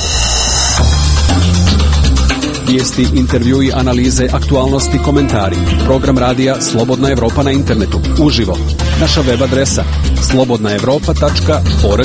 Vijesti, intervjui, analize, aktualnosti, komentari. Program Radija Slobodna Evropa na internetu. Uživo. Naša web adresa slobodna evropa tačka org.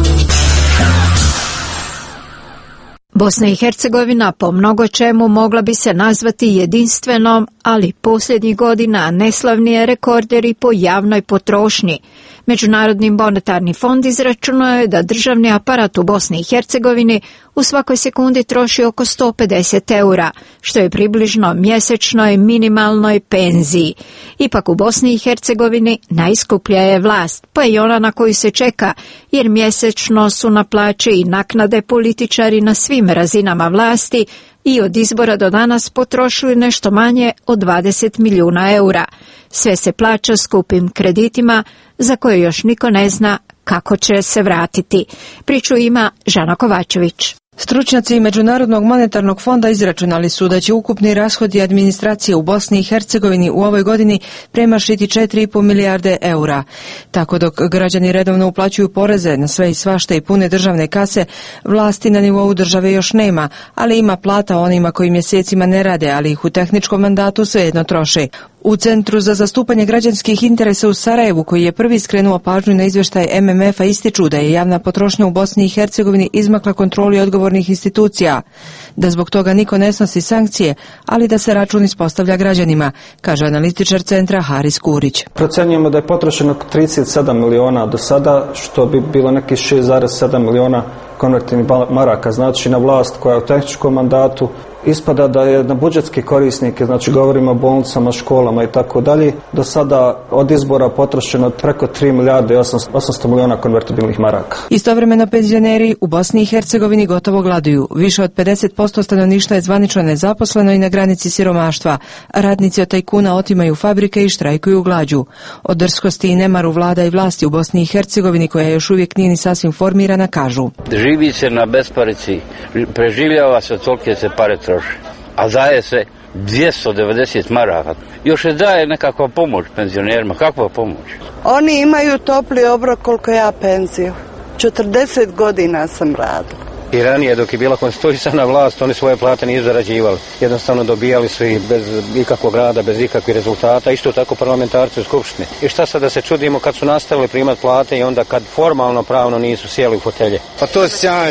Bosna i Hercegovina po mnogo čemu mogla bi se nazvati jedinstvenom, ali posljednjih godina neslavni je rekorderi po javnoj potrošnji. Međunarodni monetarni fond izračunao je da državni aparat u Bosni i Hercegovini u svakoj sekundi troši oko sto pedeset eura, što je približno mjesečnoj minimalnoj penziji. Ipak u Bosni i Hercegovini najskuplja je vlast, pa i ona na koju se čeka, jer mjesečno su na plaće i naknade političari na svim razinama vlasti i od izbora do danas potrošili nešto manje od dvadeset milijuna eura. Sve se plaća skupim kreditima za koje još niko ne zna kako će se vratiti. Priču ima Žana Kovačević. Stručnjaci Međunarodnog monetarnog fonda izračunali su da će ukupni rashodi administracije u Bosni i Hercegovini u ovoj godini premašiti četiri i po milijarde eura. Tako dok građani redovno uplaćuju poreze na sve i svašta i pune državne kase, vlasti na nivou države još nema, ali ima plata onima koji mjesecima ne rade, ali ih u tehničkom mandatu svejedno troše. U Centru za zastupanje građanskih interesa u Sarajevu, koji je prvi skrenuo pažnju na izvještaj M M F-a, ističu da je javna potrošnja u Bosni i Hercegovini izmakla kontroli odgovornih institucija, da zbog toga niko ne snosi sankcije, ali da se račun ispostavlja građanima, kaže analitičar centra Haris Kurić. Procenjujemo da je potrošeno trideset sedam miliona do sada, što bi bilo nekih šest zarez sedam miliona konvertivnih maraka, znači na vlast koja je u tehničkom mandatu. Ispada da je na budžetske korisnike, znači govorimo o bolnicama, školama i tako dalje, do sada od izbora potrošeno preko tri milijarde i osamsto miliona konvertibilnih maraka. Istovremeno penzioneri u Bosni i Hercegovini gotovo gladuju. Više od pedeset posto stanovništva je zvanično nezaposleno i na granici siromaštva. Radnici od tajkuna otimaju fabrike i štrajkuju glađu. O drskosti i nemaru vlada i vlasti u Bosni i Hercegovini, koja još uvijek nije ni sasvim formirana, kažu: Živi se na besparici, preživljava se, tolike se pare troši, a daje se dvjesto devedeset maraka. Još se daje nekakva pomoć penzionerima. Kakva pomoć? Oni imaju topli obrok koliko ja penziju. četrdeset godina sam radila. I ranije dok je bila konstituisana vlast, oni svoje plate nije zarađivali. Jednostavno dobijali su ih bez ikakvog rada, bez ikakvih rezultata. Isto tako parlamentarci u skupštini. I šta sad da se čudimo kad su nastavili primati plate i onda kad formalno pravno nisu sjeli u fotelje? Pa to je sjajno.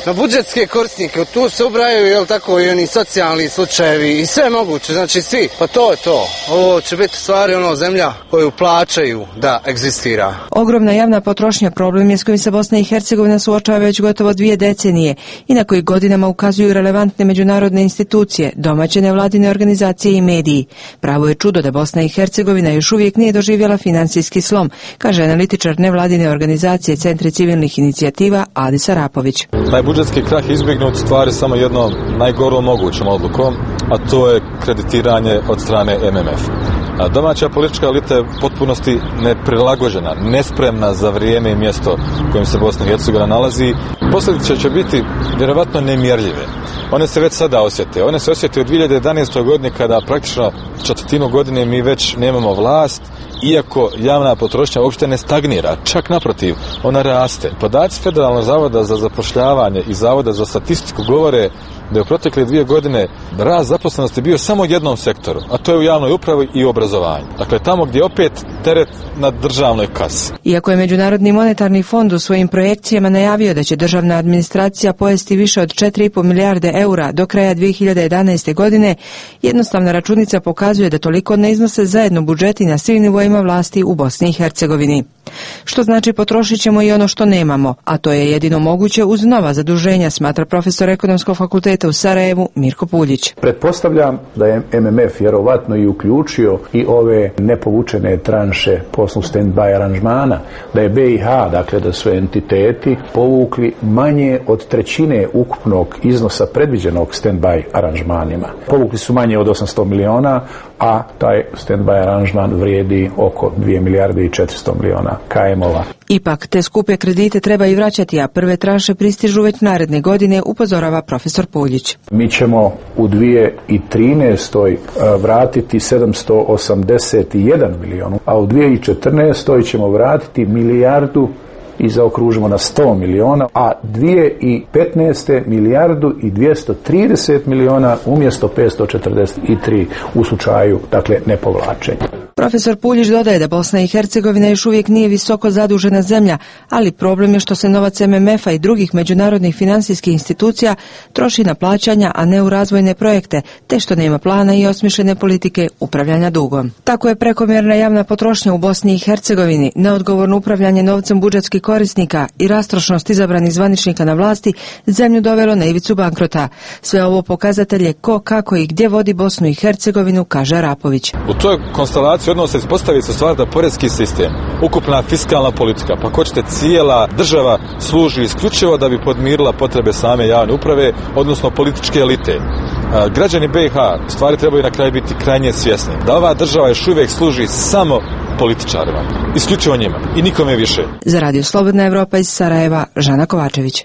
na budžetske korisnike. Tu se ubrajaju, jel tako, i oni socijalni slučajevi i sve moguće, znači svi. Pa to je to. Ovo će biti stvari ono zemlja koju plaćaju da egzistira. Ogromna javna potrošnja problem je s kojim se Bosna i Hercegovina suočava već gotovo dvije decenije i na koji godinama ukazuju relevantne međunarodne institucije, domaće nevladine organizacije i mediji. Pravo je čudo da Bosna i Hercegovina još uvijek nije doživjela financijski slom, kaže analitičar nevladine organizacije Centri civilnih inicijativa Adis Arapović. Taj budžetski krah izbjegnut stvari samo jednom najgorom mogućom odlukom, a to je kreditiranje od strane M M F. Domaća politička elita je u potpunosti neprilagođena, nespremna za vrijeme i mjesto u kojem se Bosna i Hercegovina nalazi. Posljedice će biti vjerovatno nemjerljive. One se već sada osjete. One se osjete u dvije hiljade jedanaestoj godini kada praktično četvrtinu godine mi već nemamo vlast, iako javna potrošnja uopšte ne stagnira, čak naprotiv, ona raste. Podaci Federalnog zavoda za zapošljavanje i Zavoda za statistiku govore da je u protekle dvije godine rast zaposlenosti bio samo u jednom sektoru, a to je u javnoj upravi i obrazovanju. Dakle, tamo gdje opet teret na državnoj kasi. Iako je Međunarodni monetarni fond u svojim projekcijama najavio da će državna administracija pojesti više od četiri i po milijarde eura do kraja dvije hiljade jedanaeste. godine, jednostavna računica pokazuje da toliko ne iznose zajedno budžeti na svim nivoima vlasti u Bosni i Hercegovini. Što znači potrošit ćemo i ono što nemamo, a to je jedino moguće uz nova zaduženja, smatra profesor Ekonomskog fakulteta u Sarajevu Mirko Puljić. Pretpostavljam da je M M F vjerovatno i uključio i ove nepovučene tranše poslu stand-by aranžmana, da je B i H, dakle da su entiteti povukli manje od trećine ukupnog iznosa predviđenog stand-by aranžmanima. Povukli su manje od osamsto miliona, a taj stand-by aranžman vrijedi oko dvije milijarde i četiristo miliona K M-ova. Ipak, te skupe kredite treba i vraćati, a prve tranše pristižu već naredne godine, upozorava profesor Puljić. Mi ćemo u dvije hiljade trinaestoj vratiti sedamsto osamdeset jedan milion, a u dvije hiljade četrnaestoj ćemo vratiti milijardu i zaokružimo na sto miliona, a dvije hiljade petnaeste milijardu i dvjesto trideset miliona umjesto petsto četrdeset tri u slučaju, dakle, nepovlačenja. Profesor Puljić dodaje da Bosna i Hercegovina još uvijek nije visoko zadužena zemlja, ali problem je što se novac M M F-a i drugih međunarodnih financijskih institucija troši na plaćanja, a ne u razvojne projekte, te što nema plana i osmišljene politike upravljanja dugom. Tako je prekomjerna javna potrošnja u Bosni i Hercegovini, neodgovorno upravljanje novcem budžetskih korisnika i rastrošnost izabranih zvaničnika na vlasti zemlju dovelo na ivicu bankrota. Sve ovo pokazatelje ko, kako i gdje vodi Bosnu i Hercegovinu, kaže Arapović. U toj konstelaciji odnosno se ispostavi se stvar da poreski sistem, ukupna fiskalna politika, pa ko ćete cijela država služi isključivo da bi podmirila potrebe same javne uprave, odnosno političke elite. Građani B i H stvari trebaju na kraju biti krajnje svjesni da ova država još uvijek služi samo političarima, isključivo njima i nikome više. Za Radio Slobodna Evropa iz Sarajeva, Žana Kovačević.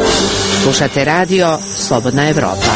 Slušate radio Slobodna Evropa.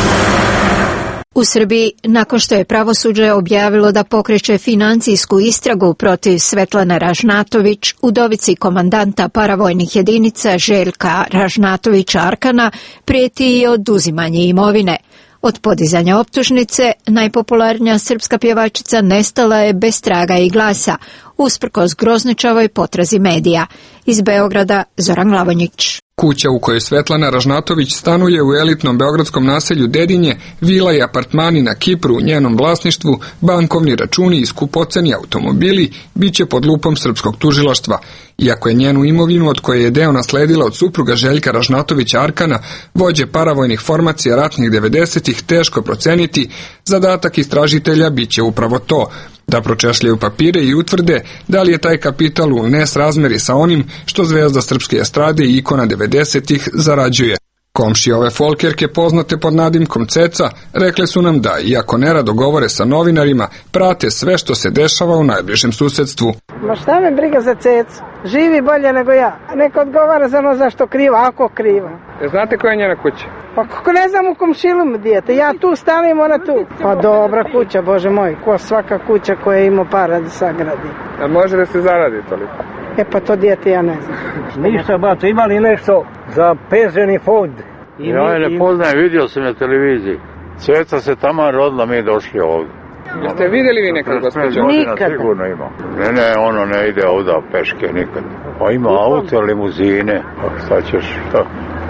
U Srbiji, nakon što je pravosuđe objavilo da pokreće financijsku istragu protiv Svetlane Ražnatović, udovici komandanta paravojnih jedinica Željka Ražnatovića Arkana, prijeti i oduzimanje imovine. Od podizanja optužnice, najpopularnija srpska pjevačica nestala je bez traga i glasa, usprkos grozničavoj potrazi medija. Iz Beograda, Zoran Glavonjić. Kuća u kojoj Svetlana Ražnatović stanuje u elitnom beogradskom naselju Dedinje, vila i apartmani na Kipru u njenom vlasništvu, bankovni računi i skupoceni automobili bit će pod lupom srpskog tužilaštva. Iako je njenu imovinu, od koje je deo nasledila od supruga Željka Ražnatovića Arkana, vođe paravojnih formacija ratnih devedesetih, teško proceniti, zadatak istražitelja bit će upravo to, da pročešljaju papire i utvrde da li je taj kapital u nesrazmeri sa onim što zvezda srpske estrade i ikona devedesetih zarađuje. Komšije ove folkerke, poznate pod nadimkom Ceca, rekle su nam da, iako nerado govore sa novinarima, prate sve što se dešava u najbližem susjedstvu. Ma šta me briga za Cecu? Živi bolje nego ja. Neko odgovara za ono zašto kriva, ako kriva. E, znate koja je njena kuća? Pa kako ne znam u kom šilu mu dijete. Ja tu stanem, ona tu. Pa dobra kuća, Bože moj. Ko svaka kuća koja ima para da sagradi. A može da se zaradi toliko? E pa to dijete ja ne znam. Ništa, bato, ima li nešto za penzijski fond? Ja je ne poznajem, vidio sam na televiziji. Ceca se tamo rodila, mi došli ovdje. Jeste vidjeli vi nekad, gospođo? Nikad. Sigurno ima. Ne, ne, ono ne ide ovdje peške nikad. Pa ima auto, limuzine. Pa šta ćeš, šta?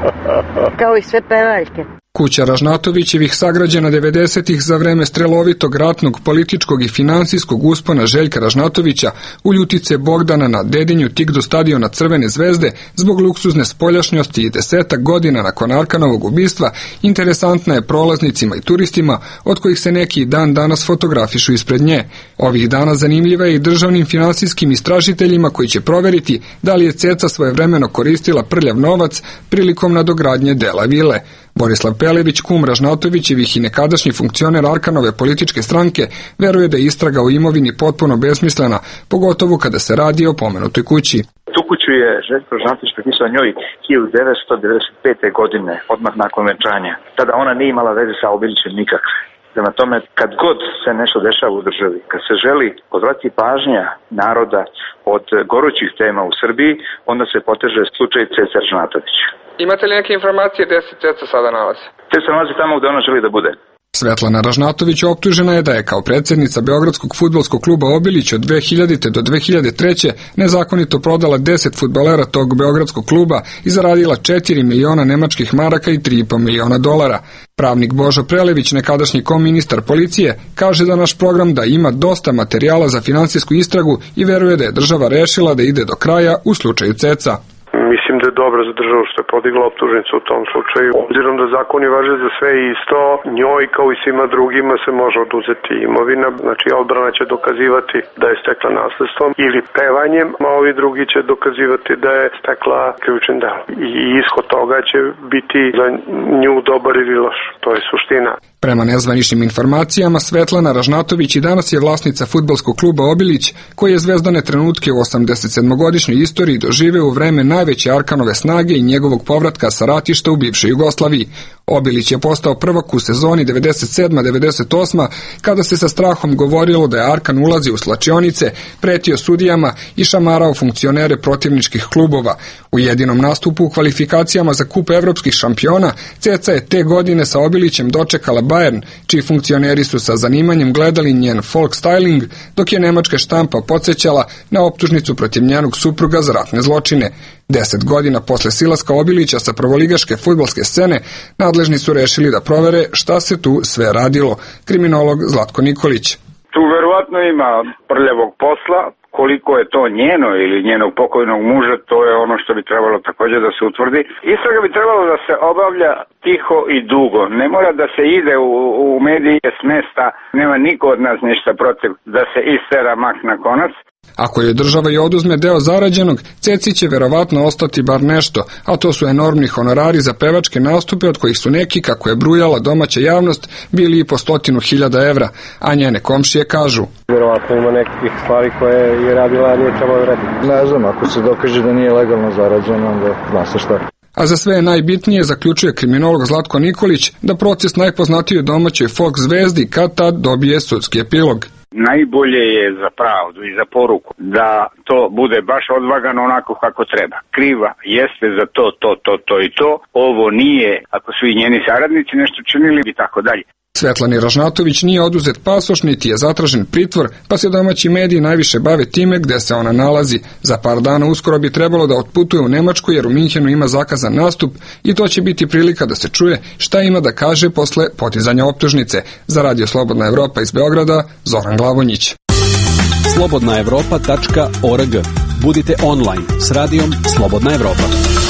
Kao i sve pevaljke. Kuća Ražnatovićevih sagrađena devedesetih za vreme strelovitog ratnog, političkog i finansijskog uspona Željka Ražnatovića u Ljutice Bogdana na Dedinju tik do stadiona Crvene zvezde zbog luksuzne spoljašnjosti i desetak godina nakon Arkanovog ubistva interesantna je prolaznicima i turistima od kojih se neki dan danas fotografišu ispred nje. Ovih dana zanimljiva je i državnim finansijskim istražiteljima koji će proveriti da li je Ceca svojevremeno koristila prljav novac prilikom nadogradnje dela vile. Borislav Pelević, kum Ražnatovićevih i nekadašnji funkcioner Arkanove političke stranke, veruje da je istraga o imovini potpuno besmislena, pogotovo kada se radi o pomenutoj kući. Tu kuću je Željko Ražnatović prepisao njoj hiljadu devetsto devedeset pete. godine, odmah nakon venčanja. Tada ona nije imala veze sa Obilićem nikakve. Prema tome, kad god se nešto dešava u državi, kad se želi odvratiti pažnja naroda od gorućih tema u Srbiji, onda se poteže slučaj Ceca Ražnatović. Imate li neke informacije gde se Ceca sada nalazi? Ceca se nalazi tamo gde ona želi da bude. Svetlana Ražnatović optužena je da je kao predsjednica Beogradskog fudbalskog kluba Obilić od dve hiljadite. do dve hiljade treće. nezakonito prodala deset fudbalera tog beogradskog kluba i zaradila četiri miliona nemačkih maraka i tri i po miliona dolara. Pravnik Božo Prelević, nekadašnji koministar policije, kaže da naš program da ima dosta materijala za finansijsku istragu i veruje da je država rešila da ide do kraja u slučaju Ceca. Mislim da je dobro za državu što je podigla optužnicu u tom slučaju. Obzirom da zakoni važe za sve isto, njoj kao i svima drugima se može oduzeti imovina. Znači odbrana će dokazivati da je stekla nasledstvom ili pevanjem, a ovi drugi će dokazivati da je stekla krivičnim delom. I ishod toga će biti za nju dobar ili loš. To je suština. Prema nezvaničnim informacijama, Svetlana Ražnatović i danas je vlasnica fudbalskog kluba Obilić, koji je zvezdane trenutke u osamdesetsedmogodišnjoj istoriji doživeo u vreme najveće Arkanove snage i njegovog povratka sa ratišta u bivšoj Jugoslaviji. Obilić je postao prvak u sezoni devedeset sedma devedeset osma kada se sa strahom govorilo da je Arkan ulazi u slačionice, pretio sudijama i šamarao funkcionere protivničkih klubova. U jedinom nastupu u kvalifikacijama za kup evropskih šampiona, Ceca je te godine sa Obilićem dočekala Bayern, čiji funkcioneri su sa zanimanjem gledali njen folk styling, dok je nemačka štampa podsjećala na optužnicu protiv njenog supruga za ratne zločine. Deset godina posle silaska Obilića sa prvoligaške fudbalske scene, nadležni su rešili da provere šta se tu sve radilo. Kriminolog Zlatko Nikolić. Tu verovatno ima prljavog posla. Koliko je to njeno ili njenog pokojnog muža, to je ono što bi trebalo također da se utvrdi. Istraga bi trebalo da se obavlja tiho i dugo. Ne mora da se ide u, u medije s mesta, nema niko od nas ništa protiv da se istera mak na konac. Ako joj država i oduzme deo zarađenog, Ceci će verovatno ostati bar nešto, a to su enormni honorari za pevačke nastupe od kojih su neki, kako je brujala domaća javnost, bili i po stotinu hiljada evra, a njene komšije kažu. Verovatno ima nekih stvari koje je radila, a nije trebalo raditi. Ne znam, ako se dokaže da nije legalno zarađeno, onda zna se šta. A za sve je najbitnije, zaključuje kriminolog Zlatko Nikolić, da proces najpoznatijoj domaćoj folk zvezdi kad tad dobije sudski epilog. Najbolje je za pravdu i za poruku da to bude baš odvagano onako kako treba. Kriva jeste za to, to, to, to i to. Ovo nije, ako su i njeni saradnici nešto činili i tako dalje. Svetlani Ražnatović nije oduzet pasoš, niti je zatražen pritvor, pa se domaći mediji najviše bave time gde se ona nalazi. Za par dana uskoro bi trebalo da otputuje u Nemačku, jer u Minhenu ima zakazan nastup i to će biti prilika da se čuje šta ima da kaže posle podizanja optužnice. Za Radio Slobodna Evropa iz Beograda, Zoran Glavonjić. slobodna evropa tačka org. Budite online s radijom Slobodna Evropa.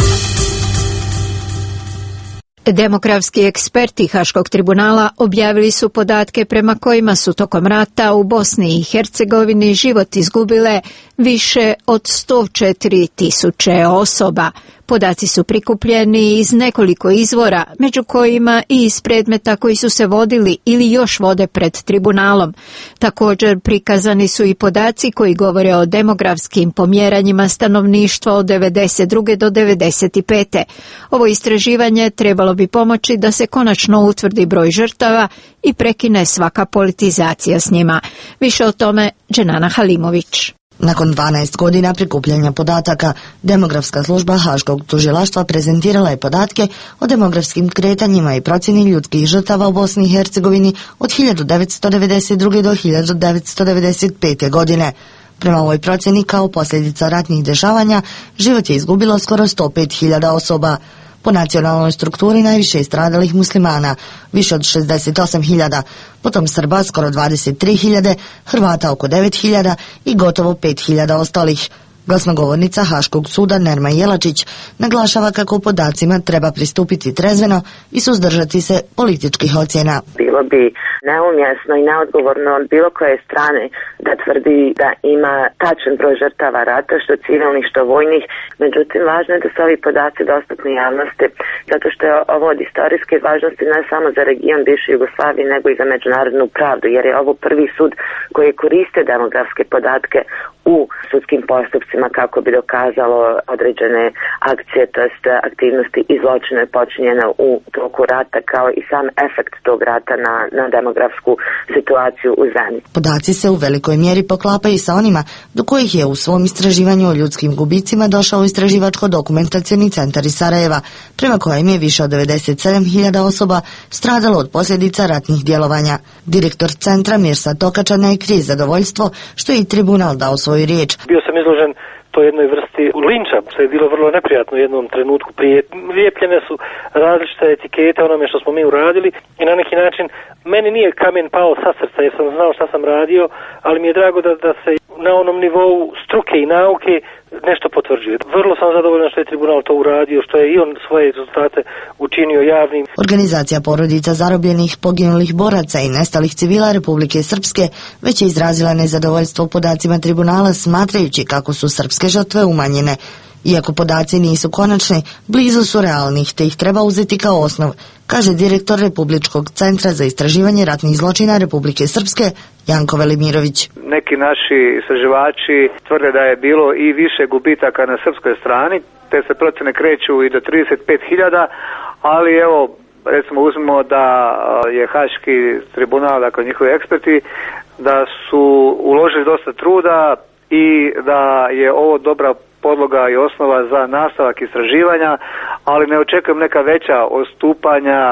Demografski eksperti Haškog tribunala objavili su podatke prema kojima su tokom rata u Bosni i Hercegovini život izgubile više od sto četiri tisuće osoba. Podaci su prikupljeni iz nekoliko izvora, među kojima i iz predmeta koji su se vodili ili još vode pred tribunalom. Također prikazani su i podaci koji govore o demografskim pomjeranjima stanovništva od devedeset druge do devedeset pete. Ovo istraživanje trebalo bi pomoći da se konačno utvrdi broj žrtava i prekine svaka politizacija s njima. Više o tome Dženana Halimović. Nakon dvanaest godina prikupljanja podataka, demografska služba Haškog tužilaštva prezentirala je podatke o demografskim kretanjima i procjeni ljudskih žrtava u Bosni i Hercegovini od hiljadu devetsto devedeset druge do hiljadu devetsto devedeset pete. godine. Prema ovoj procjeni, kao posljedica ratnih dešavanja, život je izgubilo skoro sto pet hiljada osoba. Po nacionalnoj strukturi najviše je stradalih muslimana, više od šezdeset osam hiljada, potom Srba skoro dvadeset tri hiljade, Hrvata oko devet hiljada i gotovo pet hiljada ostalih. Glasnogovornica Haškog suda Nerma Jelačić naglašava kako podacima treba pristupiti trezveno i suzdržati se političkih ocjena. Bilo bi neumjesno i neodgovorno od bilo koje strane da tvrdi da ima tačan broj žrtava rata, što civilnih, što vojnih. Međutim, važno je da su ovi podaci dostupni javnosti, zato što je ovo od istorijske važnosti ne samo za region bivše Jugoslavije, nego i za međunarodnu pravdu, jer je ovo prvi sud koji koriste demografske podatke u sudskim postupcima kako bi dokazalo određene akcije, to jest aktivnosti i zločine počinjene u toku rata, kao i sam efekt tog rata na, na demografsku situaciju u zemlji. Podaci se u velikoj mjeri poklapaju sa onima do kojih je u svom istraživanju o ljudskim gubicima došao istraživačko-dokumentacioni centar iz Sarajeva, prema kojem je više od devedeset sedam hiljada osoba stradalo od posljedica ratnih djelovanja. Direktor centra Mirsa Tokačana je kriz zadovoljstvo što je i tribunal dao svoju riječ. Bio sam izložen toj jednoj vrsti linča, što je bilo vrlo neprijatno u jednom trenutku prije. Lijepljene su različite etikete onome što smo mi uradili i na neki način meni nije kamen pao sa srca jer sam znao šta sam radio, ali mi je drago da, da se na onom nivou struke i nauke nešto potvrđuje. Vrlo sam zadovoljan što je tribunal to uradio, što je i on svoje rezultate učinio javnim. Organizacija porodica zarobljenih, poginulih boraca i nestalih civila Republike Srpske već je izrazila nezadovoljstvo podacima tribunala, smatrajući kako su srpske žrtve umanjene. Iako podaci nisu konačni, blizu su realnih, te ih treba uzeti kao osnov, kaže direktor Republičkog centra za istraživanje ratnih zločina Republike Srpske Janko Velimirović. Neki naši istraživači tvrde da je bilo i više gubitaka na srpskoj strani, te se procjene kreću i do trideset pet hiljada, ali evo, recimo uzmemo da je Haški tribunal, dakle njihovi eksperti, da su uložili dosta truda i da je ovo dobra podloga i osnova za nastavak istraživanja, ali ne očekujem neka veća odstupanja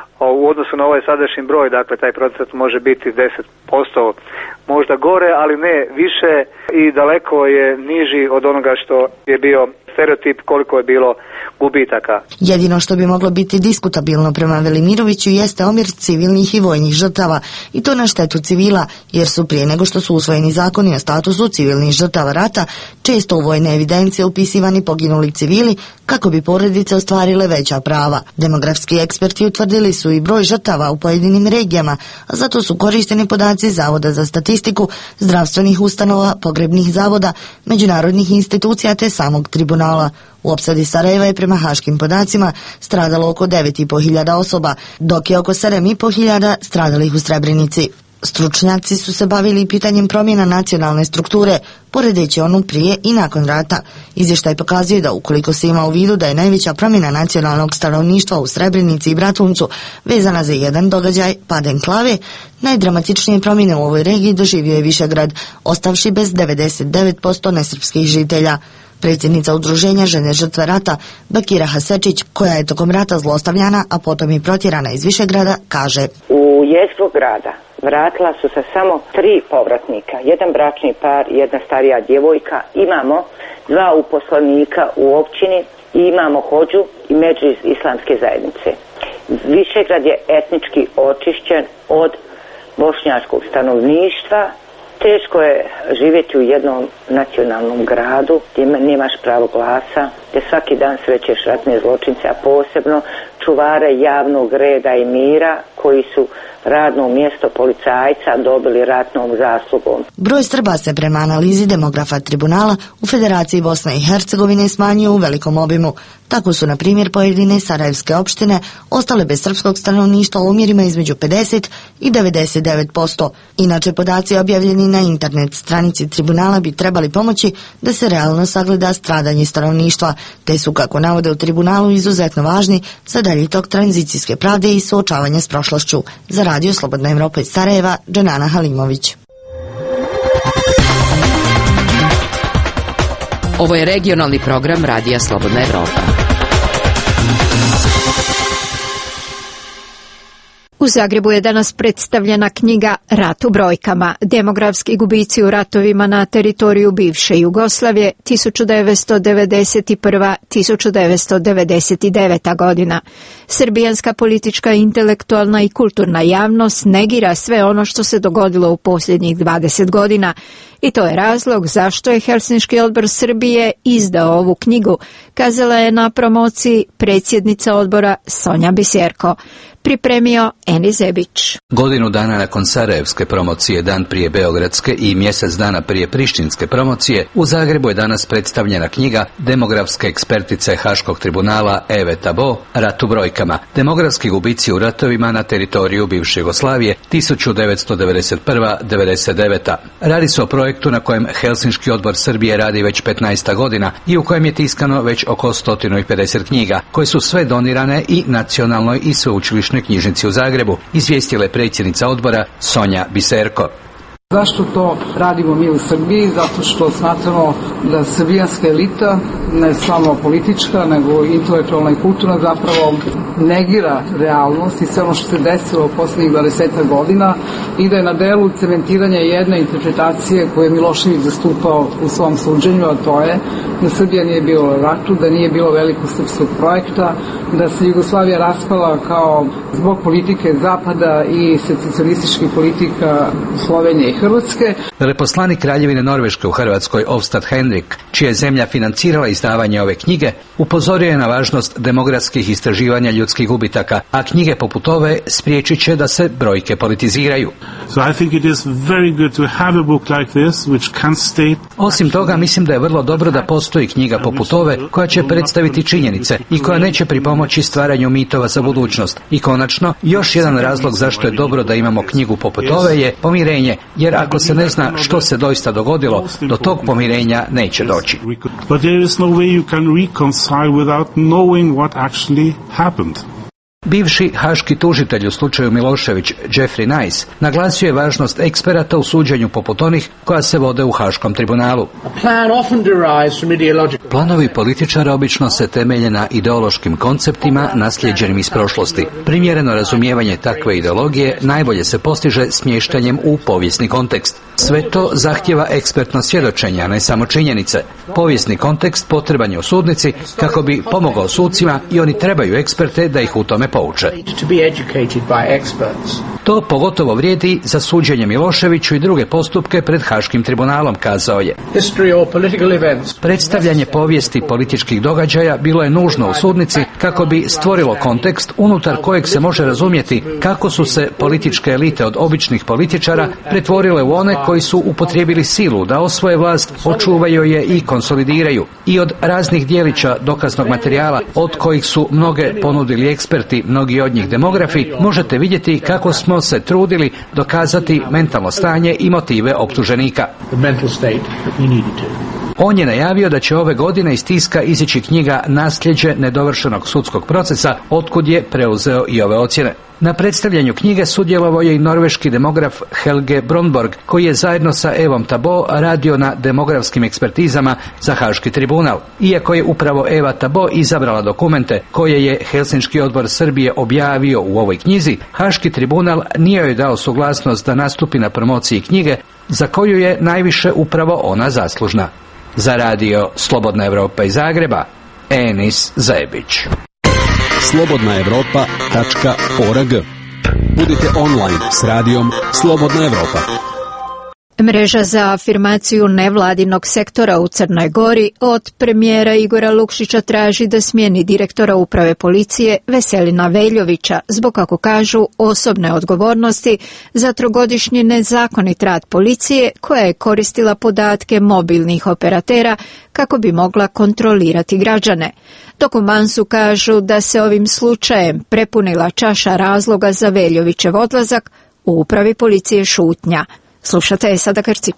u odnosu na ovaj sadašnji broj, dakle taj procenat može biti deset posto možda gore, ali ne više i daleko je niži od onoga što je bio stereotip koliko je bilo gubitaka. Jedino što bi moglo biti diskutabilno prema Velimiroviću jeste omjer civilnih i vojnih žrtava, i to na štetu civila, jer su prije nego što su usvojeni zakoni o statusu civilnih žrtava rata često u vojne evidencije upisivani poginuli civili kako bi porodice ostvarile veća prava. Demografski eksperti utvrdili su i broj žrtava u pojedinim regijama, a zato su korišteni podaci Zavoda za statistiku, zdravstvenih ustanova, pogrebnih zavoda, međunarodnih institucija te samog tribunala. U opsadi Sarajeva je prema haškim podacima stradalo oko devet i po hiljada osoba, dok je oko sedam i po hiljada stradalih u Srebrenici. Stručnjaci su se bavili pitanjem promjena nacionalne strukture, poredeći onu prije i nakon rata. Izvještaj pokazuje da ukoliko se ima u vidu da je najveća promjena nacionalnog stanovništva u Srebrenici i Bratuncu vezana za jedan događaj, pad enklave, najdramatičnije promjene u ovoj regiji doživio je Višegrad, ostavši bez devedeset devet posto nesrpskih žitelja. Predsjednica udruženja Žene žrtve rata Bakira Hasečić, koja je tokom rata zlostavljana, a potom i protjerana iz Višegrada, kaže: U jezgru grada vratila su se samo tri povratnika, jedan bračni par i jedna starija djevojka. Imamo dva uposlenika u općini i imamo hođu i među islamske zajednice. Višegrad je etnički očišćen od bošnjačkog stanovništva. Teško je živjeti u jednom nacionalnom gradu gdje nemaš pravo glasa, gdje svaki dan srećeš ratne zločince, a posebno čuvare javnog reda i mira koji su radno mjesto policajca dobili ratnom zaslugom. Broj Srba se prema analizi demografa tribunala u Federaciji Bosne i Hercegovine smanjio u velikom obimu. Tako su, na primjer, pojedine sarajevske opštine ostale bez srpskog stanovništva u omjerima između pedeset i devedeset devet posto. Inače, podaci objavljeni na internet stranici tribunala bi trebali pomoći da se realno sagleda stradanje stanovništva, te su, kako navode u tribunalu, izuzetno važni za dalji tok tranzicijske pravde i suočavanja s prošlošću. Za Radio Slobodna Evropa iz Sarajeva, Dženana Halimović. Ovo je regionalni program Radija Slobodna Evropa. U Zagrebu je danas predstavljena knjiga Rat u brojkama, demografski gubici u ratovima na teritoriju bivše Jugoslavije tisuću devetsto devedeset prva do tisuću devetsto devedeset deveta godina. Srbijanska politička, intelektualna i kulturna javnost negira sve ono što se dogodilo u posljednjih dvadeset godina i to je razlog zašto je Helsinški odbor Srbije izdao ovu knjigu, kazala je na promociji predsjednica odbora Sonja Biserko. Pripremio Eni Zebić. Godinu dana nakon Sarajevske promocije, dan prije Beogradske i mjesec dana prije Prištinske promocije, u Zagrebu je danas predstavljena knjiga demografske ekspertice Haškog tribunala Eve Tabo, Rat u brojkama, demografski gubici u ratovima na teritoriju bivše Jugoslavije tisuću devetsto devedeset prva do devedeset deveta. Radi se o projektu na kojem Helsinški odbor Srbije radi već petnaest godina i u kojem je tiskano već oko sto pedeset knjiga, koje su sve donirane i nacionalnoj i sveučilišnoj knjižnici u Zagrebu, izvijestila je predsjednica odbora Sonja Biserko. Zašto to radimo mi u Srbiji? Zato što smatramo da srbijanska elita, ne samo politička, nego intelektualna i kulturna, zapravo negira realnost i sve ono što se desilo u posljednjih dvadeset godina i da je na delu cementiranja jedne interpretacije koju je Milošević zastupao u svom suđenju, a to je da Srbija nije bilo u ratu, da nije bilo velikog srpskog projekta, da se Jugoslavija raspala kao zbog politike Zapada i socijalističkih politika Slovenije i Hrvatske. Veleposlanik Kraljevine Norveške u Hrvatskoj Ovstad Henrik, čija je zemlja financirala izdavanje ove knjige, upozorio je na važnost demografskih istraživanja ljudskih gubitaka, a knjige poput ove spriječit će da se brojke politiziraju. So I think it is very good to have a book like this which can state... Osim toga, mislim da je vrlo dobro da postoji knjiga poput ove koja će predstaviti činjenice i koja neće pripomoći stvaranju mitova za budućnost. I konačno, još jedan razlog zašto je dobro da imamo knjigu poput ove je pomirenje, jer ako se ne zna što se doista dogodilo, do tog pomirenja neće doći. But there is no way you can reconcile without knowing what actually happened. Bivši haški tužitelj u slučaju Milošević, Jeffrey Nice, naglasio je važnost eksperata u suđenju poput onih koja se vode u Haškom tribunalu. Planovi političara obično se temelje na ideološkim konceptima naslijeđenim iz prošlosti. Primjereno razumijevanje takve ideologije najbolje se postiže smještanjem u povijesni kontekst. Sve to zahtjeva ekspertno svjedočenje, a ne samo činjenice. Povijesni kontekst potreban je u sudnici kako bi pomogao sucima i oni trebaju eksperte da ih u tome pouče. To pogotovo vrijedi za suđenje Miloševiću i druge postupke pred Haškim tribunalom, kazao je. Predstavljanje povijesti političkih događaja bilo je nužno u sudnici kako bi stvorilo kontekst unutar kojeg se može razumjeti kako su se političke elite od običnih političara pretvorile u one koji su upotrijebili silu da osvoje vlast, očuvaju je i konsolidiraju. I od raznih dijelića dokaznog materijala, od kojih su mnoge ponudili eksperti, mnogi od njih demografi, možete vidjeti kako smo se trudili dokazati mentalno stanje i motive optuženika. On je najavio da će ove godine iz tiska izići knjiga Nasljeđe nedovršenog sudskog procesa, otkud je preuzeo i ove ocjene. Na predstavljanju knjige sudjelovao je i norveški demograf Helge Brondborg, koji je zajedno sa Evom Tabo radio na demografskim ekspertizama za Haški tribunal. Iako je upravo Eva Tabo izabrala dokumente koje je Helsinški odbor Srbije objavio u ovoj knjizi, Haški tribunal nije joj dao suglasnost da nastupi na promociji knjige, za koju je najviše upravo ona zaslužna. Za radio Slobodna Evropa iz Zagreba, Enis Zebić. slobodna evropa tačka org. Budite online s radijom Slobodna Evropa. Mreža za afirmaciju nevladinog sektora u Crnoj Gori od premijera Igora Lukšića traži da smijeni direktora uprave policije Veselina Veljovića zbog, kako kažu, osobne odgovornosti za trogodišnji nezakonit rad policije koja je koristila podatke mobilnih operatera kako bi mogla kontrolirati građane. Dok u Mansu kažu da se ovim slučajem prepunila čaša razloga za Veljovićev odlazak, u upravi policije šutnja. Slušate Esada Krcića.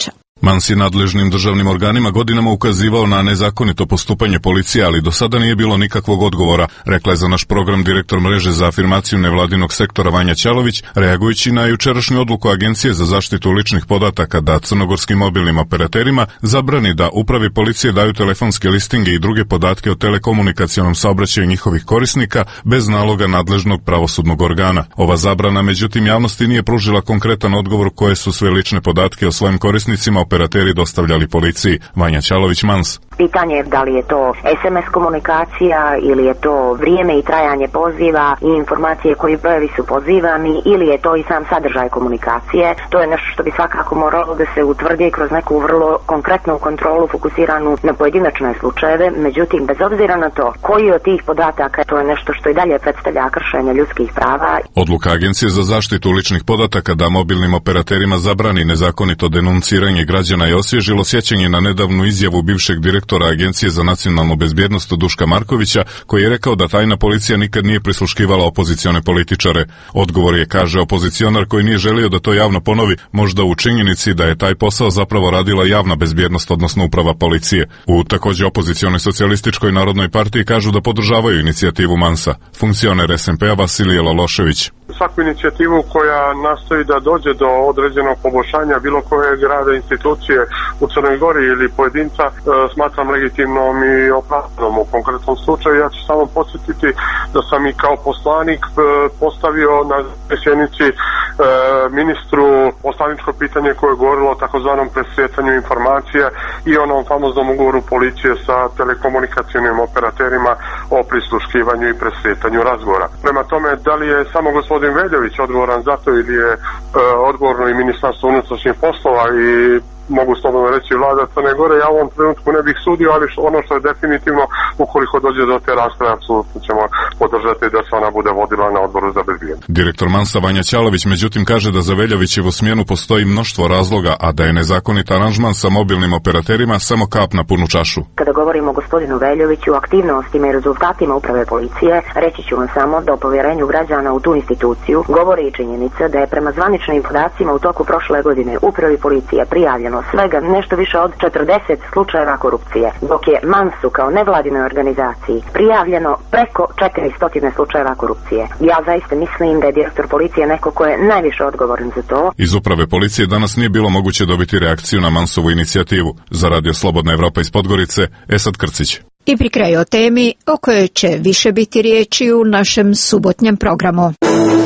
Mans je nadležnim državnim organima godinama ukazivao na nezakonito postupanje policije, ali do sada nije bilo nikakvog odgovora, rekla je za naš program direktor mreže za afirmaciju nevladinog sektora Vanja Ćalović, reagujući na jučerašnju odluku Agencije za zaštitu ličnih podataka da crnogorskim mobilnim operaterima zabrani da upravi policije daju telefonske listinge i druge podatke o telekomunikacionom saobraćaju njihovih korisnika bez naloga nadležnog pravosudnog organa. Ova zabrana, međutim, javnosti nije pružila konkretan odgovor koje su sve lične podatke o svojim korisnicima operateri dostavljali policiji. Vanja Ćalović-Mans. Pitanje je da li je to es em es komunikacija ili je to vrijeme i trajanje poziva i informacije koji brojevi su pozivani ili je to i sam sadržaj komunikacije. To je nešto što bi svakako moralo da se utvrdi kroz neku vrlo konkretnu kontrolu fokusiranu na pojedinačne slučajeve. Međutim, bez obzira na to koji od tih podataka, to je nešto što i dalje predstavlja kršenje ljudskih prava. Odluka Agencije za zaštitu ličnih podataka da mobilnim operaterima zabrani nezakonito denunciranje građana je osvježilo sjećanje na nedavnu izjavu bivšeg direktora Agencije za nacionalnu bezbjednost Duška Markovića, koji je rekao da tajna policija nikad nije prisluškivala opozicione političare. Odgovor je, kaže opozicionar koji nije želio da to javno ponovi, možda u činjenici da je taj posao zapravo radila javna bezbjednost, odnosno uprava policije. U također opozicionoj socijalističkoj narodnoj partiji kažu da podržavaju inicijativu Mansa. Funkcioner es em pe-a Vasilije Lološević. Svaku inicijativu koja nastoji da dođe do određenog poboljšanja bilo koje grada institucije u Crnoj Gori ili pojedinca, e, smatram legitimnom i opravdanom. U konkretnom slučaju ja ću samo podsjetiti da sam i kao poslanik e, postavio na sjednici e, ministru poslaničko pitanje koje je govorilo o takozvanom presjetanju informacija i onom famoznom ugovoru policije sa telekomunikacijnim operaterima o prisluškivanju i presjetanju razgovora. Prema tome, da li je samo gospodin Veljović odgovoran za to ili je e, odgovorno i Ministarstvo unutrašnjih poslova i mogu slobodno reći vlada Crne Gore, ja u ovom trenutku ne bih sudio, ali što, ono što je definitivno, ukoliko dođe do te rasprave, apsolutno ćemo podržati da se ona bude vodila na odboru za bezbjednost. Direktor Mansa Vanja Ćalović međutim kaže da za Veljovićevu smjenu postoji mnoštvo razloga, a da je nezakonit aranžman sa mobilnim operaterima samo kap na punu čašu. Kada govorimo o gospodinu Veljoviću, aktivnostima i rezultatima uprave policije, reći ću vam samo da o povjerenju građana u tu instituciju govori i činjenica da je prema zvaničnim podacima u toku prošle godine upravi policije prijavljeno svega nešto više od četrdeset slučajeva korupcije, dok je Mansu kao nevladinoj organizaciji prijavljeno preko četiristo slučajeva korupcije. Ja zaista mislim da je direktor policije neko ko je najviše odgovoran za to. Iz uprave policije danas nije bilo moguće dobiti reakciju na Mansovu inicijativu. Za Radio Slobodna Evropa iz Podgorice, Esad Krcić. I pri kraju o temi o kojoj će više biti riječi u našem subotnjem programu.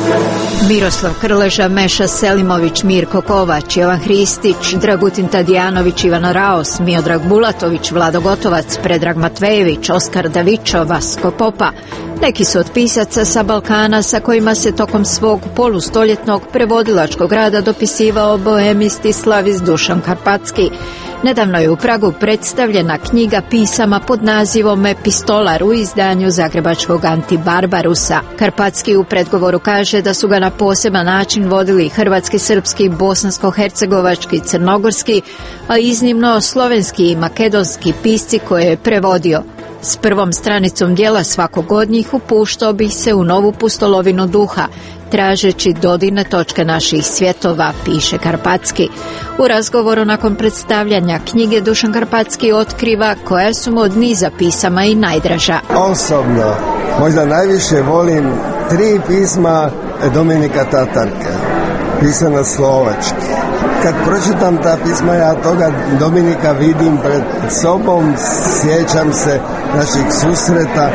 Miroslav Krleža, Meša Selimović, Mirko Kovač, Jovan Hristić, Dragutin Tadijanović, Ivana Raos, Miodrag Bulatović, Vlado Gotovac, Predrag Matvejević, Oskar Davičo, Vasko Popa. Neki su od pisaca sa Balkana sa kojima se tokom svog polustoljetnog prevodilačkog rada dopisivao bohemist i slavist Dušan Karpatski. Nedavno je u Pragu predstavljena knjiga pisama pod nazivom Epistolar u izdanju zagrebačkog Antibarbarusa. Karpatski u predgovoru kaže da su ga na poseban način vodili hrvatski, srpski, bosansko-hercegovački, crnogorski, a iznimno slovenski i makedonski pisci koje je prevodio. S prvom stranicom dijela svakog od njih upuštao bih se u novu pustolovinu duha, tražeći dodirne točke naših svjetova, piše Karpatski. U razgovoru nakon predstavljanja knjige Dušan Karpatski otkriva koja su mu od niza pisama i najdraža. Osobno, možda najviše volim tri pisma Dominika Tatarke, pisana slovački. Kad pročitam ta pisma, ja toga Dominika vidim pred sobom, sjećam se naših susreta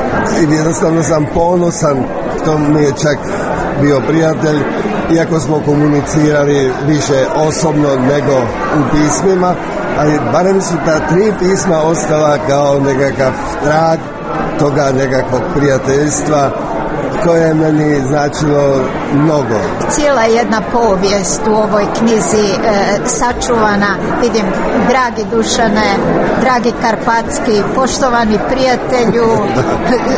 i jednostavno sam ponosan, to mi je čak bio prijatelj, iako smo komunicirali više osobno nego u pismima, ali barem su ta tri pisma ostala kao nekakav trag toga nekakvog prijateljstva koje je meni značilo mnogo. Cijela jedna povijest u ovoj knjizi e, sačuvana. Vidim, dragi Dušane, dragi Karpatski, poštovani prijatelju,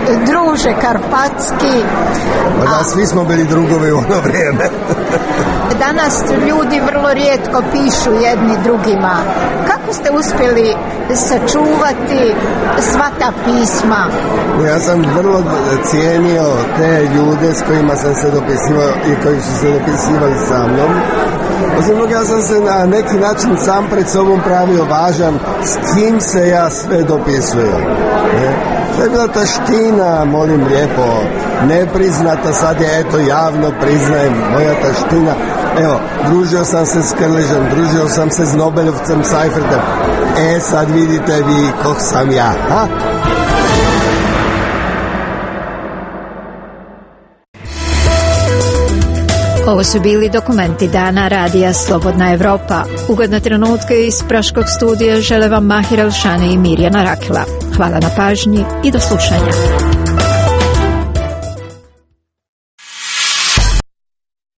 druže Karpatski. Da, svi smo bili drugovi u ono vrijeme. danas ljudi vrlo rijetko pišu jedni drugima. Kako ste uspjeli sačuvati sva ta pisma? Ja sam vrlo cijenio te ljude s kojima sam se dopisivao i koji su se dopisivali sa mnom. Osim toga, ja sam se na neki način sam pred sobom pravio važan s kim se ja sve dopisujem. Ne? To je bila taština, molim lijepo, nepriznata, sad je eto javno priznajem, moja taština. Evo, družio sam se s Krležem, družio sam se s Nobelovcem Seifertem. E, sad vidite vi kog sam ja, ha? Ovo su bili dokumenti dana radija Slobodna Evropa. Ugodne trenutke iz Praškog studija žele vam Mahir Elšani i Mirjana Rakela. Hvala na pažnji i do slušanja.